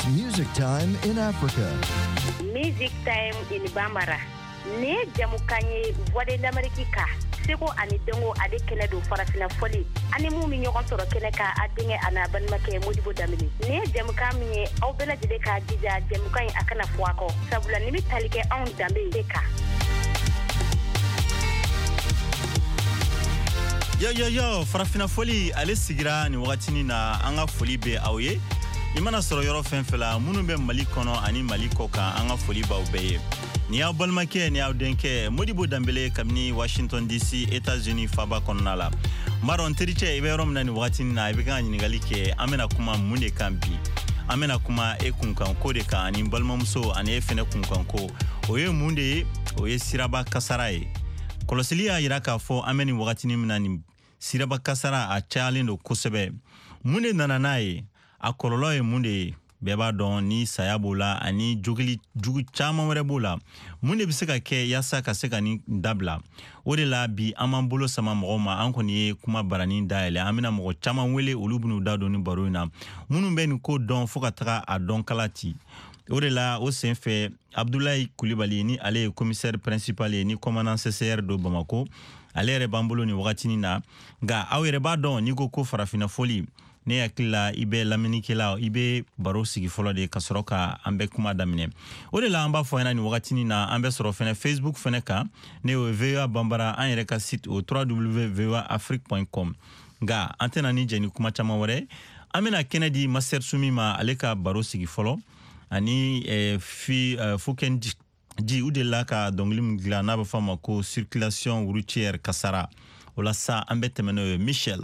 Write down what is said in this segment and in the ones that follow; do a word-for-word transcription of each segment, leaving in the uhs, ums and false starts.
Music Time in Africa. Music Time in Bambara. Ne jamukanye voix d'Amérique. Seko ani dengo ade kene do farafina foli ani mu mi ñogon soro kene ka adinge ana ban make Modibo Damini ne dem ka mi aw bela jide ka dija dem kan akana fuako sabula ni mi talike on dambe deka yo yo yo farafina foli ale sigira ni wakati na anga foli be awye imana soro yoro fenfela munu be Mali kono ani Mali koka anga foli ba ubeye ni aw balmake ni aw denke Modibo Dambele kamni Washington D C États-Unis faba konnala maron teriche iberom nani wakati na ibika ni galike amena kuma munde kampi amena kuma e kunkan ko de ka ani balmamso ani e fene kunkan ko oye munde oye siraba kasarae kolosilia yiraka fo ameni wakati ni mnani siraba kasara a challenge kosebe munde nananae akololo e munde beba don ni sayabula ani jugili jugu chama werebula munde biseka ke yasa kaseka ni dabla odela bi amambulo sama mogoma ankoni kuma barani daele amina mogo chama wele ulubunu dado ni baruna munu ben ko don fokatra a don kalati odela o senfe Abdoulaye Coulibaly ni ale commissaire principal ni commandant C C R do Bamako ale re bambulo ni wakati na ga awere ba don ni go ko farafina foli ne yakila ibe laminikela ibe baro sigi folo de kasroka ambe kuma damine ode la amba fo ni wakati ni na ambe soro fene Facebook fene ka ne o V O A Bambara an reka site au w w w point v o a afrique point com ga antena ni jeni kuma chama wore amena Kennedy Master Sumima aleka baro sigi folo ani eh, fi uh, fuken di, di udela ka donglim glana ba fama ko circulation routière kasara ola sa ambe temeno Michel.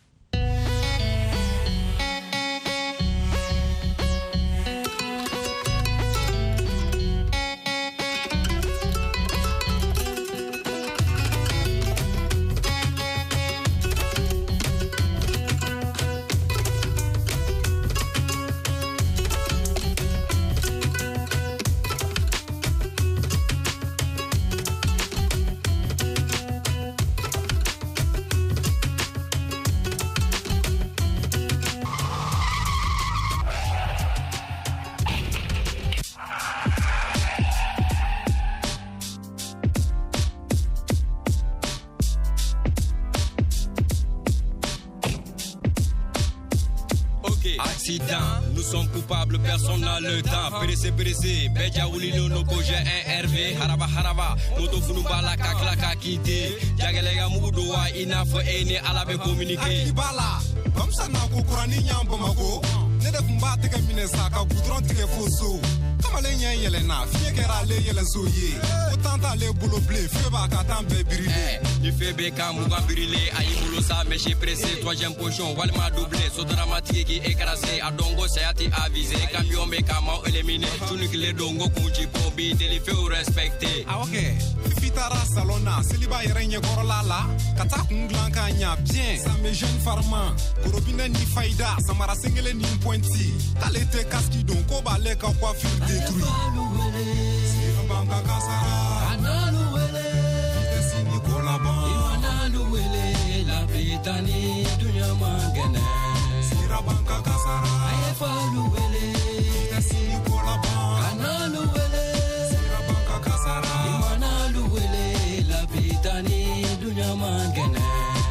Nous sommes coupables, personne n'a le temps. Pressé, pressé, Beja Oulino, no Koje, un R V, Haraba, Haraba, Moto Funubala, Kaklaka, Kiti, Jagalega Mudoua, Inafo, Ene, Alabe communiqué. Bala, comme ça, n'a pas courani, Yambamago, Neda Kumbate, Minesaka, Boudron, Tirefoso. Comme les Yelena, Fiekera, les Yelesoye, autant aller boulot blé, Feba, Katam, Bébiri. Il fait Beka, Mouga Birilé, Aïboulosa, Méché pressé, troisième pochon, Walma doublé, Sodramatique qui écrasé, Adongo, Sayati avisé, Camion Bekama éliminé, Tunik les Dongo, Kunchi Pombi, Délifé ou respecté. Ah ok, Fitara Salona, Siliba Irenye Korolala, Katak Nglankanya, bien, Samé jeune farman, Korobine ni Faïda, Samara Sengele ni Pointi, Kalete Kaski Don, Koba Leka coiffure détruit. Sirabanga Kasara, Analuele, Vitesini Kolaban, Iwanaluele, La Britanie, Dunya Mangene, Sirabanga Kasara, Ayafaluele, Vitesini Kolaban, Analuele, Sirabanga Kasara, Iwanaluele, La Britanie, Dunya Mangene.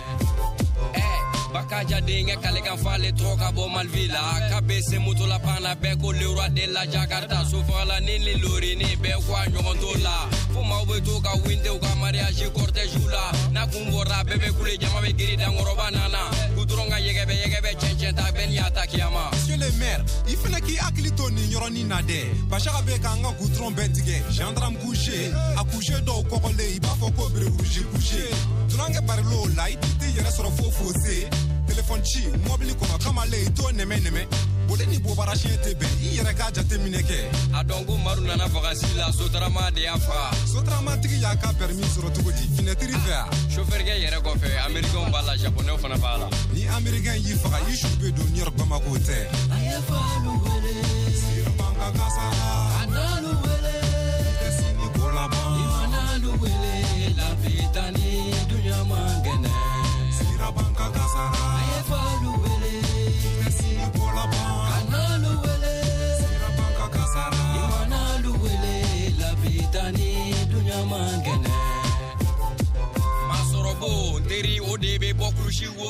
Bakaja dingue kalega fale troka bo malvila kabese muto la pana beko le roi de la Jakarta sofala nini lori ni be kwa nyogondola fuma ube toka winde uka mariage cortège la na kumbora bebe kule jama be giri dangoro banana kudronga yegebe yegebe chenchen ta ben yata kiyama. Monsieur le maire il fene ki aklito ni nyoroni nade bashaka be kanga goudron bentige gendarme couché accouché do kokole iba foko bre rouge couché tunange parlo light ti yere soro fofose téléphone chi mobile kono kamale ito neme neme bodeni bobara chete be yere ka jate mineke adongo maruna na vacances la sotrama de afa sotrama tigi ya ka permis sur tugodi finetri ver chauffeur ge yere ko fe américain bala japonais fana bala ni américain yi faka yi choupe do nyor bamako te ayafa lu wele sirmanga kasara analu wele tesini kolaban imana lu wele la vitani dunya mangene sirabanga kasara ayafa lu wele tesini kolaban analu wele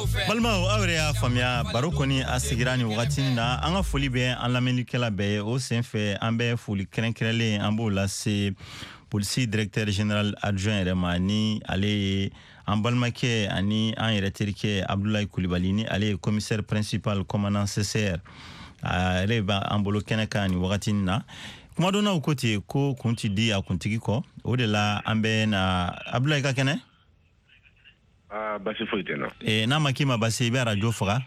Balmao awre ya famia baro koni asigira ni wagati na an ka foli bɛ an lamɛnnikɛla bɛɛ o senfɛ an bɛ foli kɛrɛnkɛrɛnlen an b'o lase polisi directeur général adjoint yɛrɛ ma ni ale ye an balimakɛ ani an yɛrɛ terikɛ Abdoulaye Kulibali ni ale ye commissaire principal commandant C C R ale bɛ an bolo kɛnɛ kan ni wagati na kuma donna o ko ten ko kun ti di a kuntigi kɔ o de la an bɛ na Abdoulaye ka kɛnɛ. Ah, basi foyi tɛ na. Eh, n'a ma k'i ma basi i bɛ radio faga.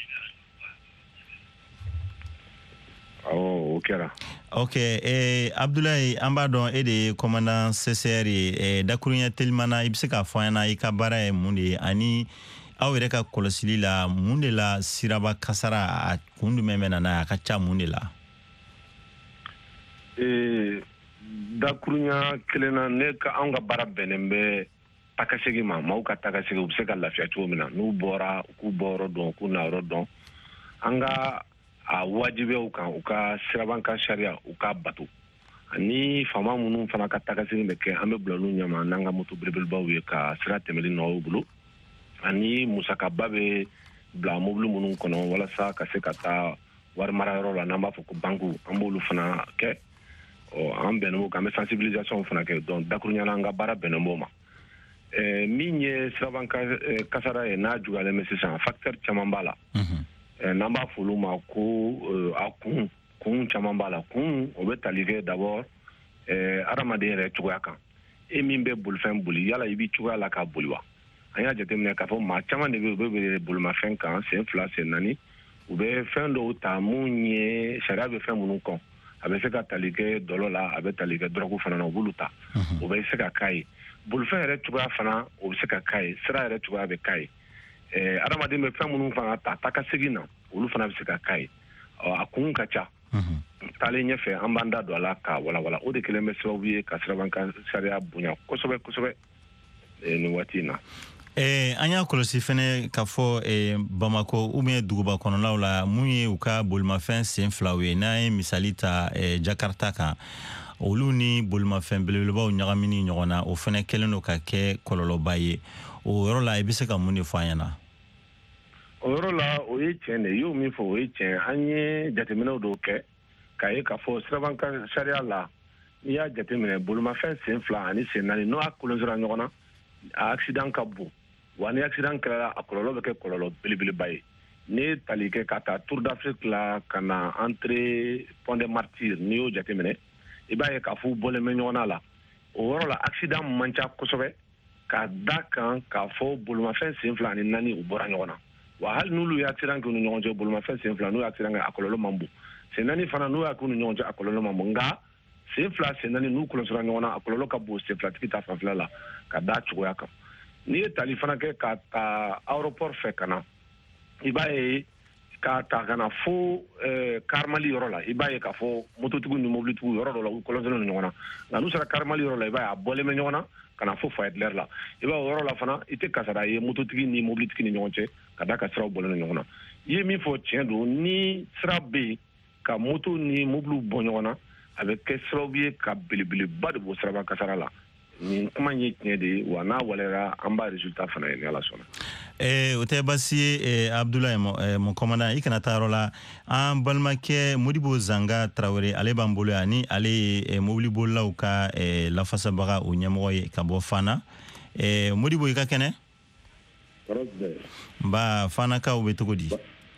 Awɔ, o kɛra. Ok, eh, Abdoulaye, an b'a dɔn e de ye commandant C C R ye, eh, dakuruɲɛ telimana i bɛ se k'a fɔ an ɲɛna i ka baara ye mun de ye ani aw yɛrɛ ka kɔlɔsili la mun de la siraba kasara a kun jumɛn bɛ na n'a ye a ka ca mun de la? Eh, dakuruɲɛ kelen na ne ka anw ka baara bɛnnen bɛ takasegi ma maaw ka takasegi u bɛ se ka lafiya cogo min na n'u bɔra u k'u bɔ yɔrɔ dɔn u k'u na yɔrɔ dɔn an ka a wajibiyaw kan u ka sirabankan sariya u ka bato ani faama minnu fana ka takasegi bɛ kɛ an bɛ bila olu ɲɛma n'an ka moto belebelebaw ye ka sira tɛmɛli nɔgɔya u bolo ani musakaba bɛ bila mobili minnu kɔnɔ walasa ka se ka taa wari mara yɔrɔ la n'an b'a fɔ ko banku an b'olu fana kɛ ɔ an bɛnnen b'o kan an bɛ sensibilisation fana kɛ donc dakuruɲɛ la an ka baara bɛnnen b'o ma. Eh, min ye siraban kasara ye n'a juguyalen bɛ sisan facteur caman b'a la n'an b'a fɔ olu ma ko a kun kun caman b'a la kun o bɛ tali kɛ d'abord adamaden yɛrɛ cogoya kan e min bɛ bolifɛn boli yala i b'i cogoya la k'a boli wa an y'a jateminɛ k'a fɔ maa caman de bɛ yen u bɛ bolimafɛn kan sen fila sen naani u bɛ fɛn dɔw ta mun ye sariya bɛ fɛn minnu kɔn a bɛ se ka tali kɛ dɔlɔ la a bɛ tali kɛ dɔrɔgu fana na u b'olu ta o bɛ se ka k'a ye bolifɛn yɛrɛ cogoya fana o bɛ se ka k'a ye sira yɛrɛ cogoya bɛ k'a ye adamaden bɛ fɛn minnu fana ta takasegi na olu fana bɛ se ka k'a ye a kun ka ca taalen ɲɛfɛ an b'an da don a la ka walawala o de kelen bɛ sababu ye ka sirabankan sariya bonya kosɛbɛ kosɛbɛ nin waati in na. Eh, an y'a kɔlɔsi fɛnɛ k'a fɔ eh, Bamako ou bien duguba kɔnɔnaw la mun ye u ka bolimafɛn sen filaw ye n'an ye misali ta eh, Jakarta kan olu ni bolimafɛn belebelebaw ɲagamini ɲɔgɔn na o fɛnɛ kɛlen don ka kɛ kɔlɔlɔba ye o yɔrɔ la i bɛ se ka mun de fɔ an ɲɛna? O yɔrɔ la o ye tiɲɛ de ye i y'o min fɔ o ye tiɲɛ an ye jateminɛw dɔw kɛ k'a ye k'a fɔ sirabankan sariya la n'i y'a jateminɛ bolimafɛn sen fila ani sen naani n'o y'a kolonsera ɲɔgɔn na a accident ka bon wa ni accident kɛra a kɔlɔlɔ bɛ kɛ kɔlɔlɔ belebeleba ye n'i ye tali kɛ ka taa Tour d'Afrique la ka na entre Pont des Martyrs n'i y'o jateminɛ i b'a ye k'a fɔ u bɔlen bɛ ɲɔgɔn na la o yɔrɔ la accident man ca kosɛbɛ ka da kan k'a fɔ bolimafɛn sen fila ani naani u bɔra ɲɔgɔn na wa hali n'olu ye accident k'u ni ɲɔgɔn cɛ bolimafɛn sen fila n'u ye accident kɛ a kɔlɔlɔ man bon sen naani fana n'u y'a k'u ni ɲɔgɔn cɛ a kɔlɔlɔ man bon nka sen fila sen naani n'u kɔlɔsira ɲɔgɔn na a kɔlɔlɔ ka bon sen filatigi ta fanfɛla la ka da cogoya kan n'i ye tali fana kɛ ka taa aéroport fɛ ka na i b'a ye ka ta ka na fo karimali yɔrɔ la i b'a ye k'a fɔ mototigiw ni mobilitigiw yɔrɔ dɔ la u kɔlɔsilen don ɲɔgɔn na nka n'u sera karimali yɔrɔ la i b'a ye a bɔlen bɛ ɲɔgɔn na ka na fo fayetɛlɛri la i b'a ye o yɔrɔ la fana i tɛ kasara ye mototigi ni mobilitigi ni ɲɔgɔn cɛ ka da ka siraw bɔlen don ɲɔgɔn na i ye min fɔ tiɲɛ don ni sira bɛ yen ka moto ni mobiliw bɔ ɲɔgɔn na a bɛ kɛ sababu ye ka belebeleba de bɔ siraba kasara la nin kuma ye tiɲɛ de ye wa n'a walera an b'a résultat fana ye ni Ala sɔnna. Eh, o tɛ basi ye eh, Abdoulaye mon commandant i kana taa yɔrɔ la an balimakɛ Modibo Zanga Traoré ale b'an bolo yan ni ale ye eh, mobili bolilaw ka eh, lafasabaga o ɲɛmɔgɔ ye ka bɔ Fana eh, Modibo i ka kɛnɛ? Nba Fanakaw bɛ cogo di?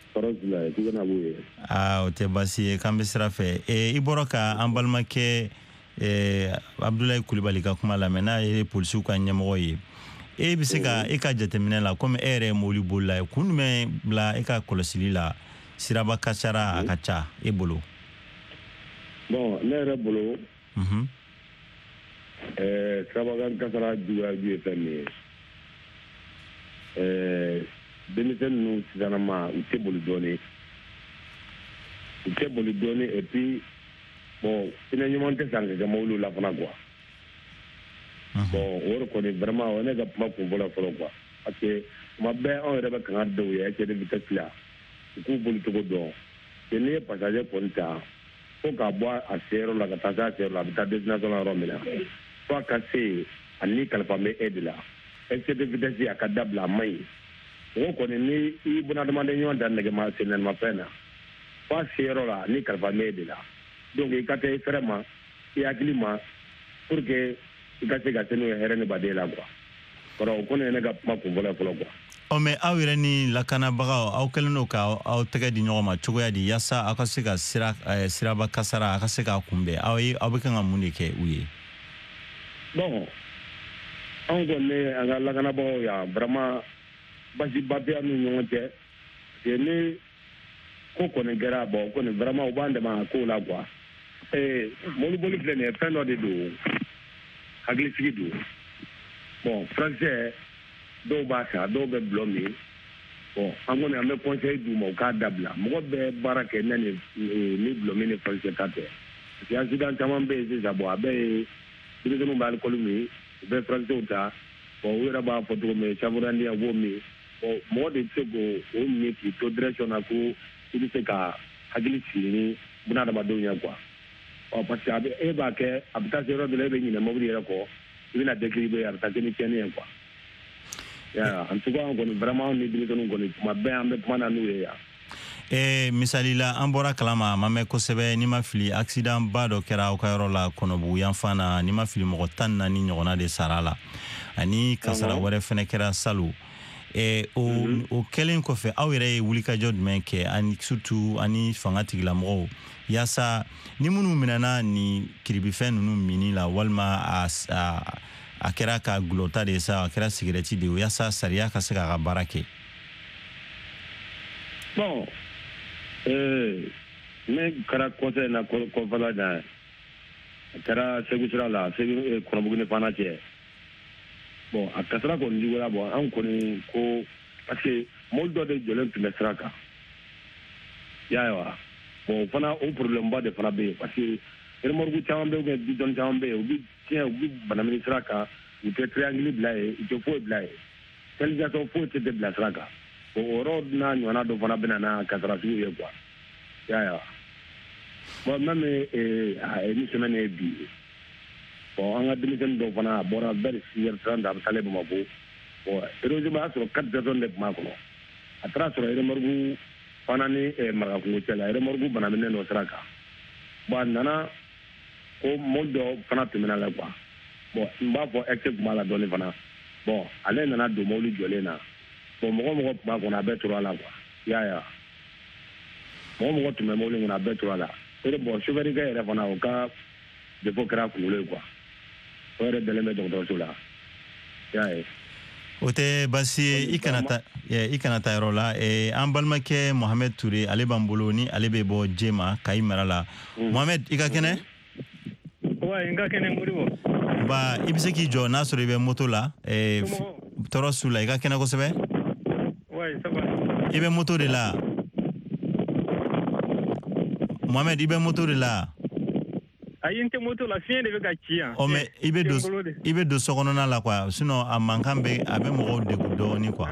Ah, o tɛ basi ye k'an bɛ sira fɛ eh, i bɔra ka an balimakɛ eh, Abdoulaye Kulibali ka kuma lamɛn n'a ye polisiw ka ɲɛmɔgɔ ye e bɛ se ka e ka jateminɛ la komi e yɛrɛ ye mobili bolila ye kun jumɛn bila e ka kɔlɔsili la siraba kasara a ka ca e bolo? Bon ne yɛrɛ bolo unhun ɛɛ siraba kasara juguya ye fɛn min ye ɛɛ denmisɛn ninnu sisan ma u tɛ boli dɔɔnin u tɛ boli dɔɔnin et puis bon hinɛ ɲuman tɛ san ka kɛ mobiliw la fana quoi. Bon o de kɔni vraiment o ne ka kuma kun fɔlɔ fɔlɔ quoi parce que tuma bɛɛ anw yɛrɛ bɛ kanga da u ye excès de vitesse la u k'u boli cogo dɔn et n'i ye passager kɔni ta fo k'a bɔ a seyɔrɔ la ka taa se a seyɔrɔ la a bɛ taa destination la yɔrɔ min na fo a ka se ani kalifa bɛ e de la excès de vitesse a ka dabila a man ɲi o kɔni ni i bunadamaden ɲɔgɔn da nɛgɛma senɛlimafɛn na f'a seyɔrɔ la ni kalifa m'e de la donc i ka taa i fɛrɛ ma i hakili ma pour que i ka se ka se n'o ye hɛrɛ ni baden la quoi kɔrɔ o kɔni ye ne ka kuma kunfɔlɔ fɔlɔ quoi. ɔ mɛ aw yɛrɛ ni lakanabagaw aw kɛlen don ka aw tɛgɛ di ɲɔgɔn ma cogoya di yaasa aw ka se ka sira siraba kasara a ka se k'a kunbɛn aw ye aw bɛ kan ka mun de kɛ u ye. bon anw kɔni an ka lakanabagaw yan vraiment basiba tɛ an ni ɲɔgɔn cɛ parce que ni ko kɔni kɛra bon kɔni vraiment u b'an dɛmɛ a kow la quoi. ee mɔbiliboli filɛ nin ye fɛn dɔ de don hakilisigi don bon furakisɛ dɔw b'a san dɔw bɛ bulon min bon an kɔni an bɛ conseil d'u ma u k'a dabila mɔgɔ bɛ baara kɛ ne ni ni bulon min ni furakisɛ ta tɛ parce que accident caman bɛ yen sisan bon a bɛɛ ye denmisɛnninw bɛ alcool min u bɛ furakisɛw ta bon u yɛrɛ b'a fɔ cogo min saburandi a b'o min bon mɔgɔ de tɛ se k'o min k'i to direction na ko i bɛ se ka hakili sigi ni bunadamadenw ye quoi ɔ parce que a bɛ e b'a kɛ a bɛ taa se yɔrɔ dɔ la e bɛ ɲinɛ mobili yɛrɛ kɔ i bɛna déquilibré a bɛ taa kɛ ni tiɲɛni ye quoi. en tout cas an kɔni vraiment ni denmisɛnninw kɔni tuma bɛɛ an bɛ kuma na n'u ye yan. Eh, misali la an bɔra kalama a ma mɛn kosɛbɛ ni ma fili accident ba dɔ kɛra aw ka yɔrɔ la Kɔnɔbugu yanfan na ni ma fili mɔgɔ tan ni naani ɲɔgɔnna de sara la ani kasara wɛrɛ fɛnɛ kɛra Salo. Eh, o, mm-hmm. o kɛlen kɔfɛ aw yɛrɛ ye wulikajɔ jumɛn kɛ ani surtout ani fanga tigilamɔgɔw yaasa ni minnu minɛna ni kiribifɛn ninnu mini la walima a, a, a kɛra ka gulɔta de sa a kɛra sigarɛti de o yaasa sariya ka se k'a ka baara kɛ. Bon, eh, ne kɛra conseil na kɔfɛla da a kɛra Segu sira la Segu Kɔnɔbugu ni Fana cɛ bon a kasara kɔni juguyara bon an kɔni ko parce que mɔbili dɔ de jɔlen tun bɛ sira kan i y'a ye wa bon o fana o problème ba de fana bɛ yen parce que remorque caman bɛ yen ou bien bidon caman bɛ yen u bɛ tiɲɛ u bɛ banamini sira kan u tɛ triangle bila yen u tɛ foyi bila yen signalisation foyi tɛ bila sira kan o yɔrɔ n'a ɲɔgɔnna dɔ fana bɛ na n'a kasara sugu ye quoi i y'a ye wa bon même a une semaine ye bi bon an ka denmisɛnnin dɔw fana a bɔra vers six heures trente a bɛ taalen Bamako bon heureusement a y'a sɔrɔ quatre personnes de tun b'a kɔnɔ a taara sɔrɔ remorque fana ni Marakakungo cɛ la remorque banaminen dɔ sira kan bon a nana ko mɔbili dɔ fana tɛmɛna la quoi bon n b'a fɔ excès tun b'a la dɔɔnin fana bon ale nana don mɔbili jɔlen na bon mɔgɔ mɔgɔ tun b'a kɔnɔ a bɛɛ tora la quoi i y'a ye wa mɔgɔ mɔgɔ tun bɛ mɔbili kɔnɔ a bɛɛ tora la et bon chauffeur-kɛ yɛrɛ fana o ka défaut kɛra kunkolo ye quoi o yɛrɛ dalen bɛ dɔgɔtɔrɔso la i y'a ye. O tɛ baasi ye i kana taa i kana taa yɔrɔ la an balimakɛ Mohamed Ture ale b'an bolo ni ale bɛ bɔ Jema Kayi mara la Mohamed i ka kɛnɛ. wa n ka kɛnɛ Modibo. ba i bɛ se k'i jɔ n'a sɔrɔ i bɛ moto la tɔɔrɔ su la i ka kɛnɛ kosɛbɛ. wa ça va. i bɛ moto de la Mohamed i bɛ moto de la. ayi n tɛ moto la fiɲɛ de bɛ ka ci yan. ɔ mɛ i bɛ don i bɛ don sokɔnɔna la quoi sinon a mankan bɛ a bɛ mɔgɔw degun dɔɔnin quoi.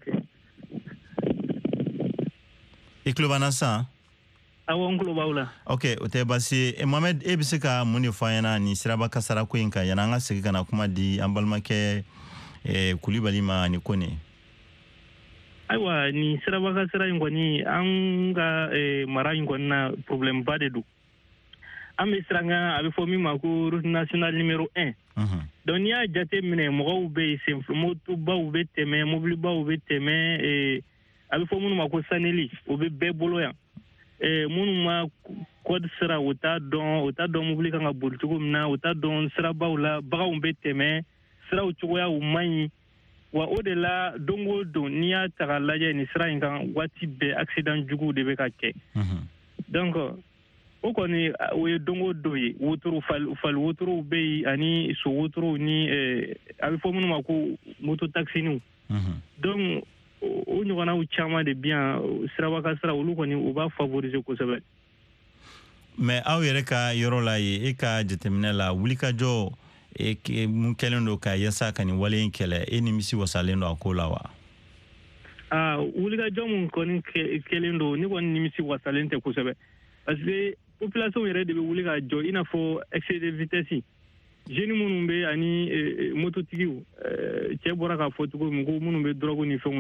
i tulo b'an na sisan. awɔ n tulo b'aw la. ok o tɛ baasi ye Mohamed e bɛ se ka mun de fɔ an ɲɛna nin siraba kasara ko in kan yanni an ka segin ka na kuma di an balimakɛ Kulibali ma ni ko nin. ayiwa nin siraba kasara in kɔni an ka mara in kɔni na problème ba de don. an bɛ siran kan a bɛ fɔ min ma ko route nationale numéro un. donc n'i y'a jate minɛ mɔgɔw bɛ yen senfili motobaw bɛ tɛmɛ mobilibaw bɛ tɛmɛ a bɛ fɔ minnu ma ko saneli o bɛ bɛɛ bolo yan minnu ma code sira o t'a dɔn o t'a dɔn mobili kan ka boli cogo min na o t'a dɔn sirabaw la baganw bɛ tɛmɛ siraw cogoyaw man ɲi wa o de la don o don n'i y'a ta k'a lajɛ nin sira in kan waati bɛɛ accident juguw de bɛ ka kɛ donc o kɔni o ye don o don ye wotoro fali wotorow bɛ yen ani so wotorow ni a bɛ fɔ minnu ma ko moto taxiniw donc o ɲɔgɔnnaw caman de bɛ yan siraba kasara olu kɔni u b'a favoriser kosɛbɛ. mais aw yɛrɛ ka yɔrɔ la yen e ka jateminɛ la wulikajɔ mun kɛlen don ka yaasa ka nin wale in kɛlɛ e nimisi wasalen don a ko la wa. aa wulikajɔ mun kɔni kɛlen don ne kɔni nimisi wasalen tɛ kosɛbɛ parce que population yɛrɛ de bɛ wuli ka jɔ i n'a fɔ excès de vitesse jeunes minnu bɛ ani mototigiw cɛ bɔra k'a fɔ cogo min ko minnu bɛ drogue ni fɛnw ta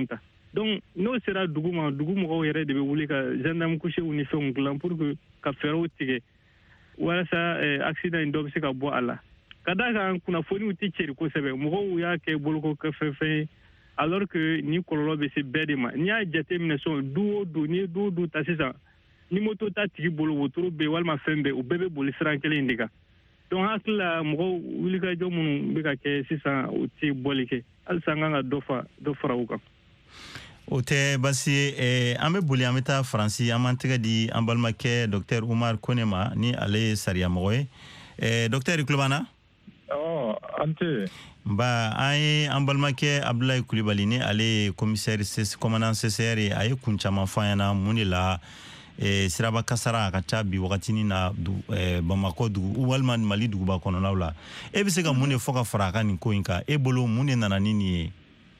donc n'o sera dugu ma dugu mɔgɔw yɛrɛ de bɛ wuli ka gendarme couché ni fɛnw dilan pour que ka fɛɛrɛw tigɛ walasa accident in dɔ bɛ se ka bɔ a la ka da kan kunnafoniw tɛ cɛri kosɛbɛ mɔgɔw y'a kɛ boloko kɛ fɛn fɛn ye alors que ni kɔlɔlɔ bɛ se bɛɛ de ma n'i y'a jateminɛ sɔn du o du n'i ye du o du ta sisan ni moto ta tigi bolo wotoro bɛ walima fɛn bɛɛ u bɛɛ bɛ boli siran kelen de kan donc hakili la mɔgɔw wulikajɔ minnu bɛ ka kɛ sisan o tɛ bɔli kɛ halisa an kan ka dɔ fa dɔ fara u kan. o tɛ basi ye an bɛ boli an bɛ taa faransi an b'an tɛgɛ di an balimakɛ docteur Umar Kone ma ni ale ye sariyamɔgɔ ye docteur i tulo b'an na. ɔ an tɛ. Ba an ye an balimakɛ Abdulayi Kulibali ni ale ye commissaire commandant C C R ye a ye kun caman fɔ an ɲɛna mun de la siraba kasara a ka ca bi wagatinin na Bamako dugu walima Mali duguba kɔnɔnaw la e bɛ se ka mun de fɔ ka fara a kan nin ko in kan e bolo mun de nana ni nin ye.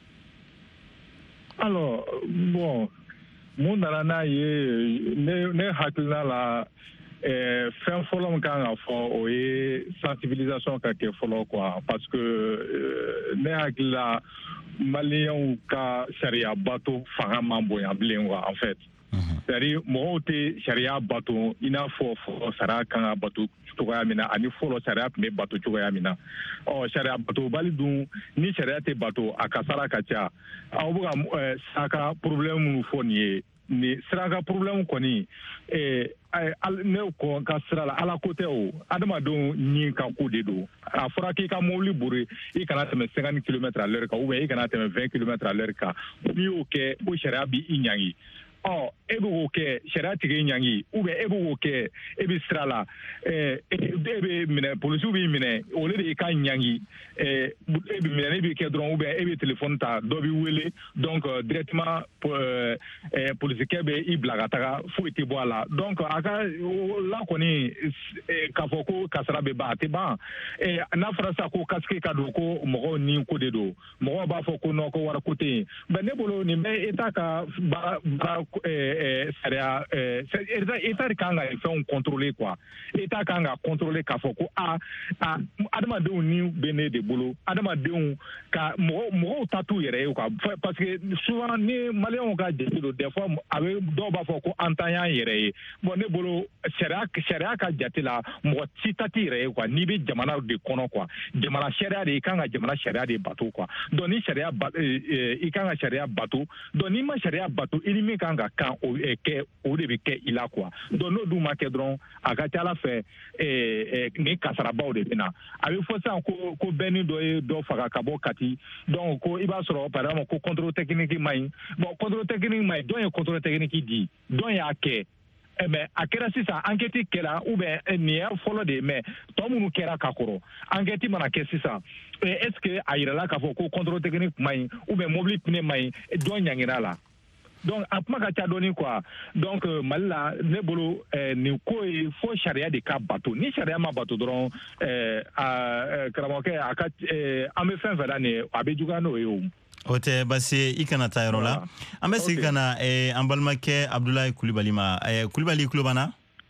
Alors bon mun nana n'a ye ne ne hakilina la fɛn fɔlɔ min kan ka fɔ o ye sensibilisation ka kɛ fɔlɔ quoi parce que ne hakili la maliyɛnw ka sariya bato fanga man bonya bilen quoi en fait. C'est-à-dire mɔgɔw tɛ sariya bato i n'a fɔ fɔlɔ sariya kan ka bato cogoya min na ani fɔlɔ sariya tun bɛ bato cogoya min na ɔ sariya batobali dun ni sariya tɛ bato a kasara ka ca aw bɛ ka siraka problème minnu fɔ nin ye nin siraka problème kɔni ne ko ka sira la ala ko tɛ o adamadenw ɲin ka ko de don a fɔra k'i ka mobili bori i kana tɛmɛ cinquante kilomètres à l'heure kan ou bien i kana tɛmɛ vingt kilomètres à l'heure kan n'i y'o kɛ o sariya b'i ɲangi. ɔ e bɛ k'o kɛ sariya tigi ɲangi ou bien e bɛ k'o kɛ e bɛ sira la e bɛ minɛ polisiw b'i minɛ olu de y'i ka ɲangi e bɛ minɛ e bɛ kɛ dɔrɔn ou bien e bɛ téléphone ta dɔ b'i wele donc directement polisikɛ bɛ i bila ka taga foyi tɛ bɔ a la donc a ka la kɔni k'a fɔ ko kasara bɛ ban a tɛ ban n'a fɔra sa ko casque ka don ko mɔgɔw ni ko de don mɔgɔw b'a fɔ ko non ko wari ko tɛ yen mais ne bolo nin bɛ État ka baara sariya État de kan ka fɛnw contrôler quoi État kan ka contrôler k'a fɔ ko a adamadenw ni bɛ ne de bolo adamadenw ka mɔgɔw mɔgɔw ta t'u yɛrɛ ye quoi parce que souvent ni maliyɛnw ka jate don des fois a bɛ dɔw b'a fɔ ko an ta y'an yɛrɛ ye bon ne bolo sariya sariya ka jate la mɔgɔ si ta t'i yɛrɛ ye quoi n'i bɛ jamana de kɔnɔ quoi jamana sariya de i kan ka jamana sariya de bato quoi donc ni sariya i kan ka sariya bato donc n'i ma sariya bato i ni min kan ka kan o kɛ o de bɛ kɛ i la quoi donc n'o dun ma kɛ dɔrɔn a ka ca Ala fɛ ni kasarabaw de bɛ na a bɛ fɔ sisan ko ko bɛnni dɔ ye dɔ faga ka bɔ Kati donc ko i b'a sɔrɔ par exemple ko contrôle technique ma ɲi bon contrôle technique ma ɲi dɔn ye contrôle technique di dɔn y'a kɛ mais a kɛra sisan enquête kɛra ou bien nin ye fɔlɔ de ye mais tɔ minnu kɛra ka kɔrɔ enquête mana kɛ sisan est ce que a yirala k'a fɔ ko contrôle technique ma ɲi ou bien mobile pneu ma ɲi dɔn ɲangir'a la donc a kuma ka ca dɔɔni quoi donc Mali la ne bolo nin ko ye fo sariya de ka bato ni sariya ma bato dɔrɔn karamɔgɔkɛ a ka an bɛ fɛn fɛn la nin ye a bɛ juguya n'o ye o. o tɛ basi i kana taa yɔrɔ la an bɛ segin ka na an balimakɛ Abdulayi Kulibali ma Kulibali i tulo b'an na.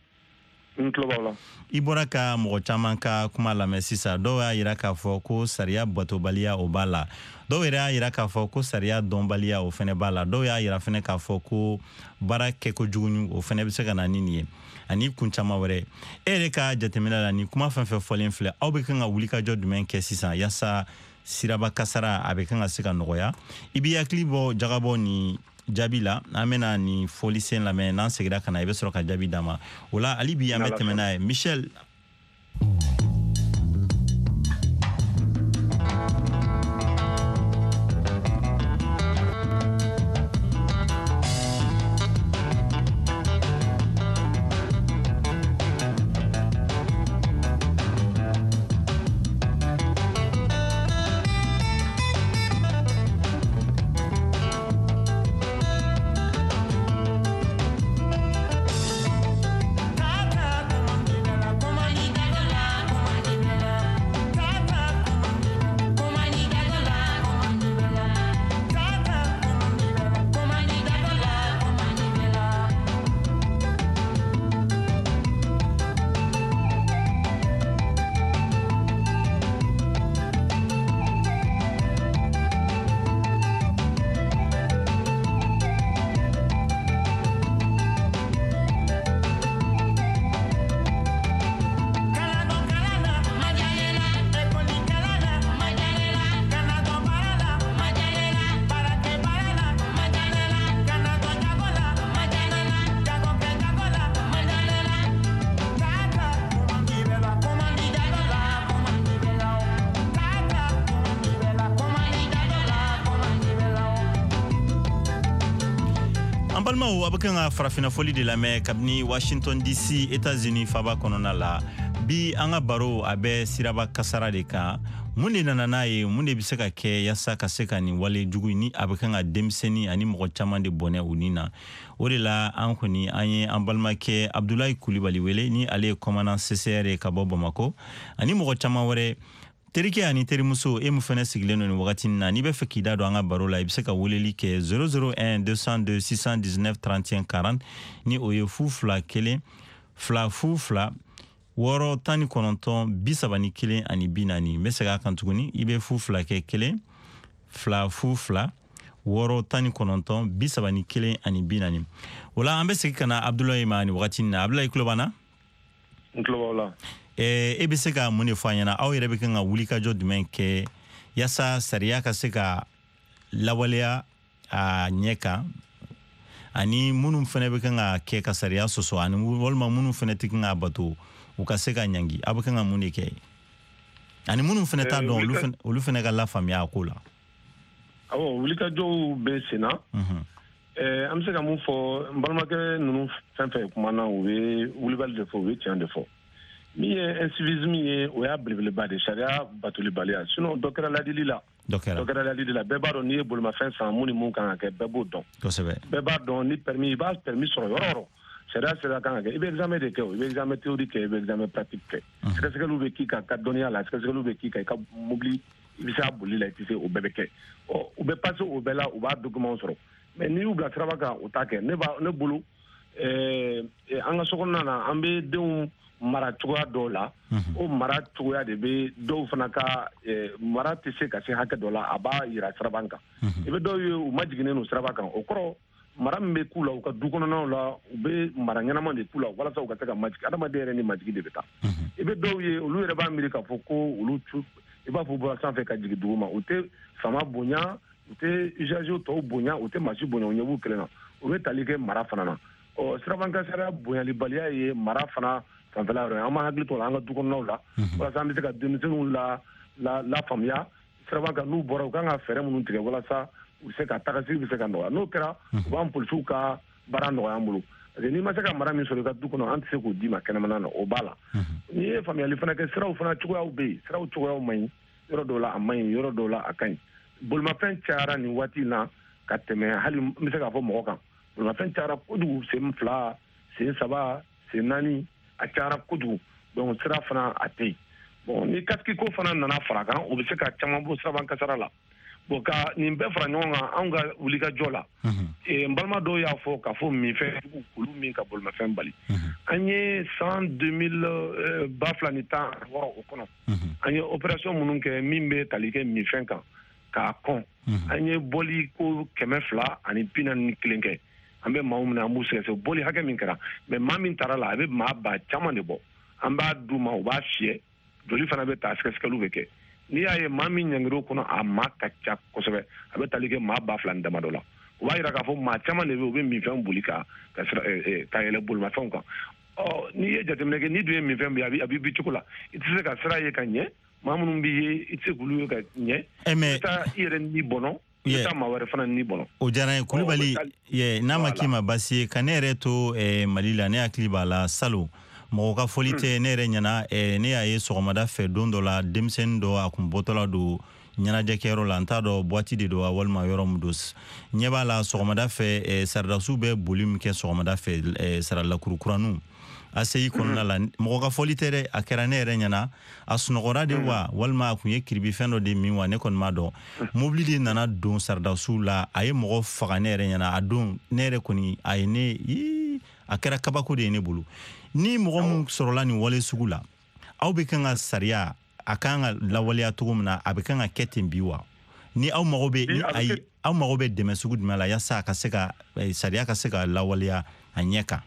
n tulo b'aw la. I bɔra ka mɔgɔ caman ka kuma lamɛn sisan dɔw y'a jira k'a fɔ ko sariya batobaliya o b'a la dɔw yɛrɛ y'a jira k'a fɔ ko sariya dɔnbaliya o fɛnɛ b'a la dɔw y'a jira fɛnɛ k'a fɔ ko baara kɛkojugu o fɛnɛ bɛ se ka na ni nin ye ani kun caman wɛrɛ e yɛrɛ ka jateminɛ la ni kuma fɛn fɛn fɔlen filɛ aw bɛ kan ka wulikajɔ jumɛn kɛ sisan yaasa siraba kasara a bɛ kan ka se ka nɔgɔya i b'i hakili bɔ jagabɔ ni jaabi la an bɛna ni fɔli sen lamɛn n'an segira ka na i bɛ sɔrɔ ka jaabi d'a ma o la hali bi an bɛ tɛmɛ n'a ye Michel. Come on. Balmao abakanga farafina foli de la mer kabni Washington D C États-Unis faba konona la bi anga baro abe siraba kasara de ka munde nana ye munde biseka ke yasa kaseka ni wale jugu ni abakanga demseni ani mogo chama de bonne unina odela ankoni anye ambalma ke Abdoulaye Coulibaly wele ni ale commandant C C R ka bobo mako ani mogo chama wore terike ani terimuso e mu fene sigleno ni wakati na ni be fekida do anga barola ibiseka woleli ke zéro zéro un deux cent deux six cent dix-neuf trente et un quarante ni oye fufla kele fla fufla woro tani kononton bisabani kele ani binani mesega kantuguni ibe fufla ke kele fla fufla woro tani kononton bisabani kele ani binani wala ambe sekana Abdoulaye mani wakati na Abdoulaye Coulibaly Nklobala e e be se ka mun fo anyana aw yere be kan ga wuli ka jo dumen ke yasa sariya ka se ka lawaliya a nyeka ani munum fene be kan ga ke ka sariya soso ani wolma munum fene tikin ga bato u ka se ka nyangi abu kan ga mun ke ani munum fene ta don lu fene lu fene ga la famia ko la awo wuli ka jo be sina mhm eh am se ka mun fo mbalma ke nunu fen fe kuma na u be wuli bal de fo we tian de fo mi incivisme ye o ya blibli ba de sharia batuli balia sinon dokera la dilila dokera dokera la dilila be ba do ni bol ma fin sans muni mun kan ke be bo don to sebe be ba do ni permis ba permis so yororo sharia sharia kan ke ibe examen de ke ibe examen théorique ibe examen pratique ke c'est que lu be ki ka ka donia la c'est que lu be ki ka ka mobili ibe sa boli la ti se o bebe ke o be passer o bela o ba document so mais ni u bla travaka o ta ke ne ba ne bulu eh anga sokonna na ambe de mara tuwa dola o mara tuwa de be do fana ka mara te se ka se haka dola aba ira srabanka ibe do yu majigine no srabanka o kro mara mbe kula o ka dukono na la be mara ngana mande kula wala sa o ka ta majigi adama de ni majigi de beta ibe do yu lu yere ba amerika foko ulu tu iba fu bo sa fe ka jigi duma o te fama bonya o te ijajo to bonya o te machi bonya o nyabu kelena o be talike mara fana na o srabanka sara bonya libalia ye mara fana fanfala ro ama hagli to anga du ko nawla wala sa mi se ka demisenu la la la famia sraba ka nu boro ka nga fere mun tige wala sa u se ka takasi bi se ka no no kera wa am pulsu ka barando ya mbulu ni ma se ka mara mi so ka du ko no ant se ko di ma kana mana o bala ni e famia li fana ka sra u fana chugo ya u be sra u chugo ya u mai yoro dola amai yoro dola akan bul ma fen chara ni wati na ka teme hali mi se ka fo mo kan bul ma fen chara ko du se mfla se saba se nani a cara kudu donc sira fana a te bon ni kaski ko fana nana fara kan o be se ka chama bo sira ban kasara la bo ka ni be fara nyonga anga wuli ka jola e mbalma do ya fo ka fo mi fe kulu mi ka bol ma fe mbali anye cent deux mille bafla ni ta woro o kono anye opération munun ke mimbe talike mi fe kan ka kon anye boli ko kemefla ani pinan ni klinke ambe maumna ambu se boli hake min kara me mamin tarala abe ma ba chama de bo amba du ma o ba fie doli fana be ta skes kalu beke ni aye mamin nyangiro kono amma kacha kosobe abe talike ma ba flan da madola o ba ira ka fo ma chama ne be mi fam bulika ka ka ele bul ma fonka o ni ye jatemne ke ni du mi fam bi abi abi bitukula itse ka sra ye kanye mamunum bi ye itse gulu ka nye ta ire ni bono Yeah. O jara Coulibaly ye na makima basi kanere to e malila ne akliba la salo mo ka folite ne re nyana e ne ya ye sogomada fe dondo la demsen do akumbotola do nyana jakero la nta do boati de do walma yorom dos nyeba la sogomada fe e sardasu be bolim ke sogomada fe e sarala kurukuranu aseyi konna la mo ka folitere akera ne re nyana asunogora de wa walma kunye kirbi fendo de minwa ne kon mado mobili nana don sardasu la aye mo faga ne re nyana adon ne re koni aye ne akera kabako de ne bulu ni mo mo sorola ni wole sugula aw be kan sariya akanga la wale atugumna abekanga ketin biwa ni aw mo be ni ay aw mo be de mesugud mala yasa ka seka sariya ka seka la wale anyeka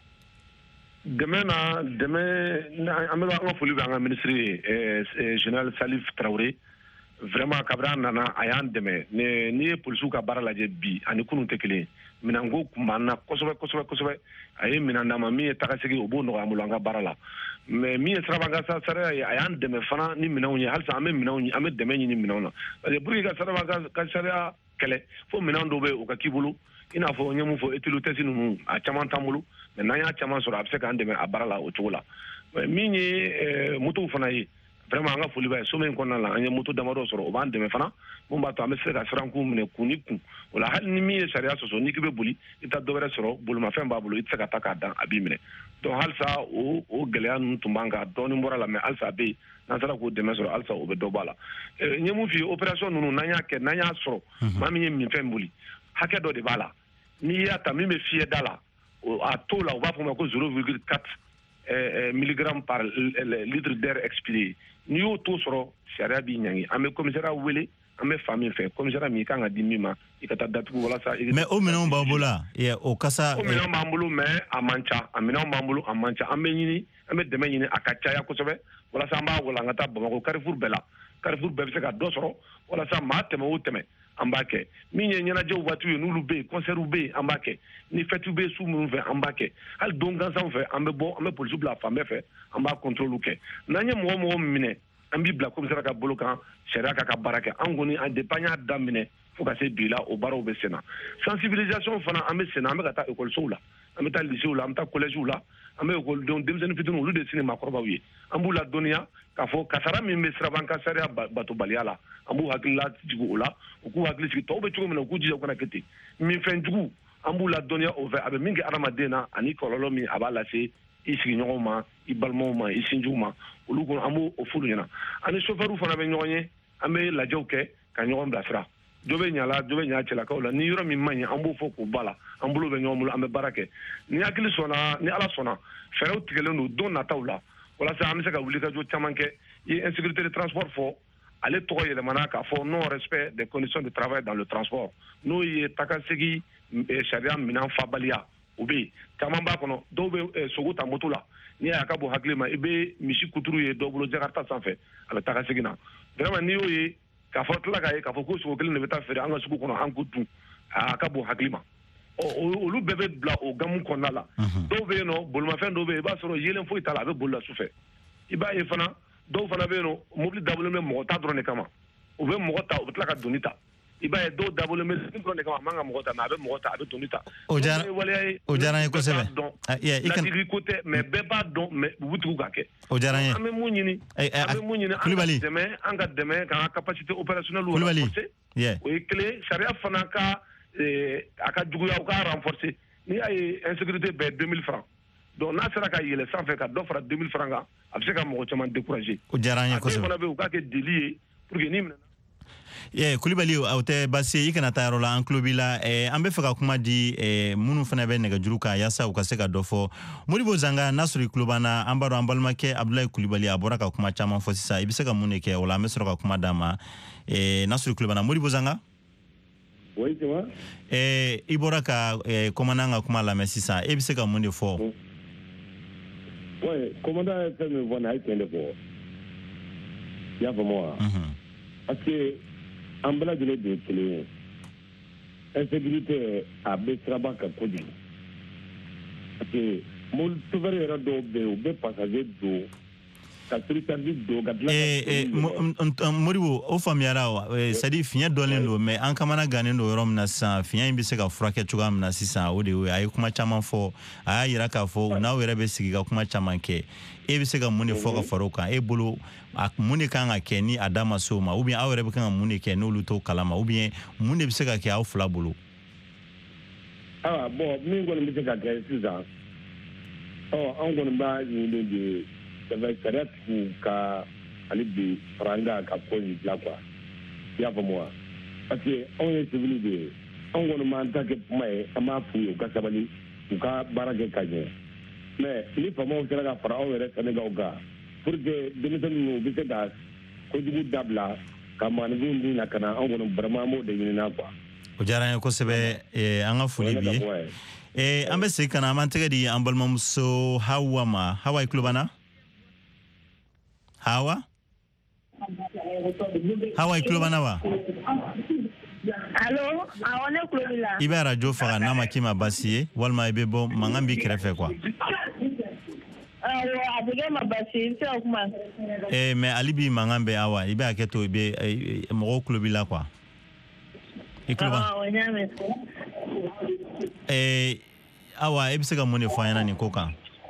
demain na demain amela nga fulu nga ministre eh général Salif Traoré vraiment kabra nana ayan demain ne ni polisu ka barala je bi ani kunu tekele minango kumana kosobe kosobe kosobe ayi minanda ma mi takasigi obo no amulanga barala mais mi srabanga sa sare ayan demain fana ni minawni halsa ame minawni ame demain ni minawna e buri ka srabanga ka sare kele fo minando be o ka kibulu ina fo nyemu fo etilu tesi nu a caman tambulu mais nanya caman soro a bɛ se k'an dɛmɛ a baara la o cogo la min ye moto fana ye vraiment an ka foli b'a ye so min kɔnɔna la an ye moto damadɔ sɔrɔ o b'an dɛmɛ fana mun b'a to an bɛ se ka siranku minɛ kun ni kun o la hali ni min ye sariya sɔsɔ n'i k'i bɛ boli i taa dɔ wɛrɛ sɔrɔ bolimafɛn b'a bolo i tɛ se ka taa k'a dan a b'i minɛ donc halisa o o gɛlɛya ninnu tun b'an kan dɔɔnin bɔra la mais halisa a bɛ yen n'an sera k'o dɛmɛ sɔrɔ halisa o bɛ dɔ bɔ a la n ye mun f'i ye opération ninnu n'an y'a kɛ n'an y'a sɔrɔ maa min ye minfɛn boli hakɛ dɔ de b'a la n'i y'a ta min bɛ fiyɛ da la a taux la u b'a fɔ ma ko zéro virgule quatre milligrammes par litre d'air expiré n'i y'o taux sɔrɔ sariya b'i ɲangi an bɛ commissariat wele an bɛ fa min fɛ commissariat min kan ka di min ma i ka taa datugu walasa mais o minɛnw b'aw bolo o kasa o minɛnw b'an bolo mais a man ca a minɛnw b'an bolo a man ca an bɛ ɲini an bɛ dɛmɛ ɲini a ka caya kosɛbɛ walasa an b'a walankata Bamakɔ Carrefour bɛɛ la Carrefour bɛɛ bɛ se ka dɔ sɔrɔ walasa maa tɛmɛ o tɛmɛ an b'a kɛ min ye ɲɛnajɛw waatiw ye n'olu bɛ yen concert bɛ yen an b'a kɛ ni fête bɛ su minnu fɛ an b'a kɛ hali don gansanw fɛ an bɛ bɔ an bɛ polisiw bila fan bɛɛ fɛ an b'a contrôle kɛ n'an ye mɔgɔ mɔgɔ minɛ an b'i bila commissariat ka bolo kan sariya ka ka baara kɛ an kɔni an depuis an y'a daminɛ fo ka se bi la o baaraw bɛ sen na sensibilisation fana an bɛ sen na an bɛ ka taa écolesow la an bɛ taa lycéew la an bɛ taa collègew la an bɛ écoledenw denmisɛnnin fitininw olu de sini maakɔrɔbaw ye an b'u ladɔnniya k'a fɔ kasara min bɛ siraban ka sariya batobaliya la an b'u hakili lajigi o la u k'u hakili sigi tɔw bɛ cogo min na u k'u jija u kana kɛ ten minfɛnjugu an b'u ladɔnniya o fɛ a bɛ min kɛ adamaden na ani kɔlɔlɔ min a b'a lase i sigiɲɔgɔnw ma i balimaw ma i sinjiw ma olu kɔnɔ an b'o f'olu ɲɛna ani chauffeur fana bɛ ɲɔgɔn ye an bɛ lajɛw kɛ ka ɲɔgɔn bilasira dɔ bɛ ɲa la dɔ bɛ ɲa cɛlakaw la ni yɔrɔ min man ɲi an b'o fɔ k'o ba la an bolo bɛ ɲɔgɔn bolo an bɛ baara kɛ ni hakili sɔnna ni ala sɔnna fɛɛrɛw tigɛlen don don nataw la walasa an bɛ se ka wulikajɔ caman kɛ i ye insécurité de transport fɔ ale tɔgɔ yɛlɛmana k'a fɔ non respect des conditions de travail dans le transport n'o ye takasegi sariya minɛn fabaliya o bɛ yen caman b'a kɔnɔ dɔw bɛ sogo ta moto la n'i y'a ka bɔ hakili ma i bɛ misi kuturu ye dɔw bolo jakarta sanfɛ a bɛ takasegi na vraiment n'i y'o ye k'a fɔ tila k'a ye k'a fɔ ko sogo kelen de bɛ taa feere an ka sugu kɔnɔ an k'o dun a ka bɔ hakili ma ɔ olu bɛɛ bɛ bila o gamu kɔnɔna la dɔw bɛ yen nɔ bolimafɛn dɔw bɛ yen i b'a sɔrɔ yelen foyi t'a la a bɛ boli la sufɛ i b'a ye fana dɔw fana bɛ yen nɔ mobili dabɔlen bɛ mɔgɔ ta dɔrɔn de kama u bɛ mɔgɔ ta u bɛ tila ka doni ta i b'a ye dɔw dabɔlen bɛ dɔrɔn de kama a man ka mɔgɔ ta mais a bɛ mɔgɔ ta a bɛ doni ta o diyara o diyara n ye kosɛbɛ ladili ko tɛ mais bɛɛ b'a dɔn mais u b'u tugu k'a kɛ o diyara n ye an bɛ mun ɲini an bɛ mun ɲini an ka dɛmɛ an ka dɛmɛ k'an ka capacité opérationnelle renforcer o ye kelen sariya fana ka a ka juguya u k'a renforcer n'i y'a ye insécurité bɛɛ deux mille francs donc n'a sera ka yɛlɛ sanfɛ ka dɔ fara deux mille francs kan a bɛ se ka mɔgɔ caman décourager o diyara n ye kosɛbɛ a dɔw fana bɛ yen u k'a kɛ délit ye pour que ni minɛ Yeah, Kulibali aw tɛ basi ye i kana taa yɔrɔ la an tulo b'i la eh, an bɛ fɛ ka kuma di eh, minnu fana bɛ nɛgɛjuru kan yaasa u ka se ka dɔ fɔ Modibo Zanga n'a sɔrɔ i tulo b'an na an b'a dɔn an balimakɛ Abdulayi Kulibali a bɔra ka kuma caman fɔ sisan i bɛ se ka mun de kɛ o la an bɛ sɔrɔ ka kuma d'a ma eh, n'a sɔrɔ i tulo b'an na Modibo Zanga oui c'est vrai eh, i bɔra ka eh, commandant ka kuma lamɛn sisan e bɛ se ka mun de fɔ oui commandant ye fɛn min fɔ nin a ye tiɲɛ de fɔ i y'a faamu wa parce que an bɛɛ lajɛlen de ye kelen ye insécurité a bɛ siraba kan kojugu parce que mobili chauffeur yɛrɛ dɔw bɛ yen u bɛ passager don ka surcharge don ka tila Modibo o faamuyara wa c'est à dire fiɲɛ dɔlen don mais an kamana gannen don yɔrɔ min na sisan fiɲɛ in bɛ se ka furakɛ cogoya min na sisan o de ye a ye kuma caman fɔ a y'a yira k'a fɔ n'aw yɛrɛ bɛ sigi ka kuma caman kɛ e bɛ se ka mun de fɔ ka fara o kan e bolo a mun de kan ka kɛ ni a da ma se o ma ou bien aw yɛrɛ bɛ kan ka mun de kɛ n'olu t'o kalama ou bien mun de bɛ se ka kɛ aw fila bolo awa bon min kɔni bɛ se ka kɛ sisan ɔ an kɔni b'a ɲini de sariya tigiw ka hali bi fara an kan ka ko in dilan quoi i y'a faamu wa parce que anw ye civil de ye anw kɔni m'an ta kɛ kuma ye an b'a f'u ye u ka sabali u ka baara kɛ ka ɲɛ mais ni faamaw sera ka fara aw yɛrɛ sɛnɛgaw kan pour que denmisɛnnin ninnu u bɛ se ka kojugu dabila ka maaninfin din na ka na anw kɔni vraiment an b'o de ɲinina quoi o diyara n ye kosɛbɛ an ka foli b'i ye an bɛ segin ka na an b'an tɛgɛ di an balimamuso Hawa ma Hawa i tulo b'an na Hawa Hawa i tulo b'an na wa allo awɔ ne tulo b'i la i bɛ radio faga n'a ma k'i ma basi ye walima i bɛ bɔ mankan b'i kɛrɛfɛ quoi awɔ a bɛ kɛ ma basi ye i bɛ se ka kuma eh mais ali bi mankan bɛ Awa i bɛ hakɛ to i bɛ mɔgɔw tulo b'i la quoi i tulo b'an awɔ n y'a mɛn eh awa e bi se ka mun ne fɔ an ɲɛna nin ko kan?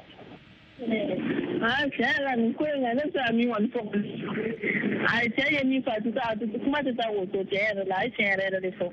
Ah, tiɲɛ la nin ko in kan ne bɛ se ka min kɔni fɔ a cɛ ye min fɔ a tɛ taa kuma tɛ taa o to cɛ yɛrɛ la a ye tiɲɛ yɛrɛ yɛrɛ de fɔ.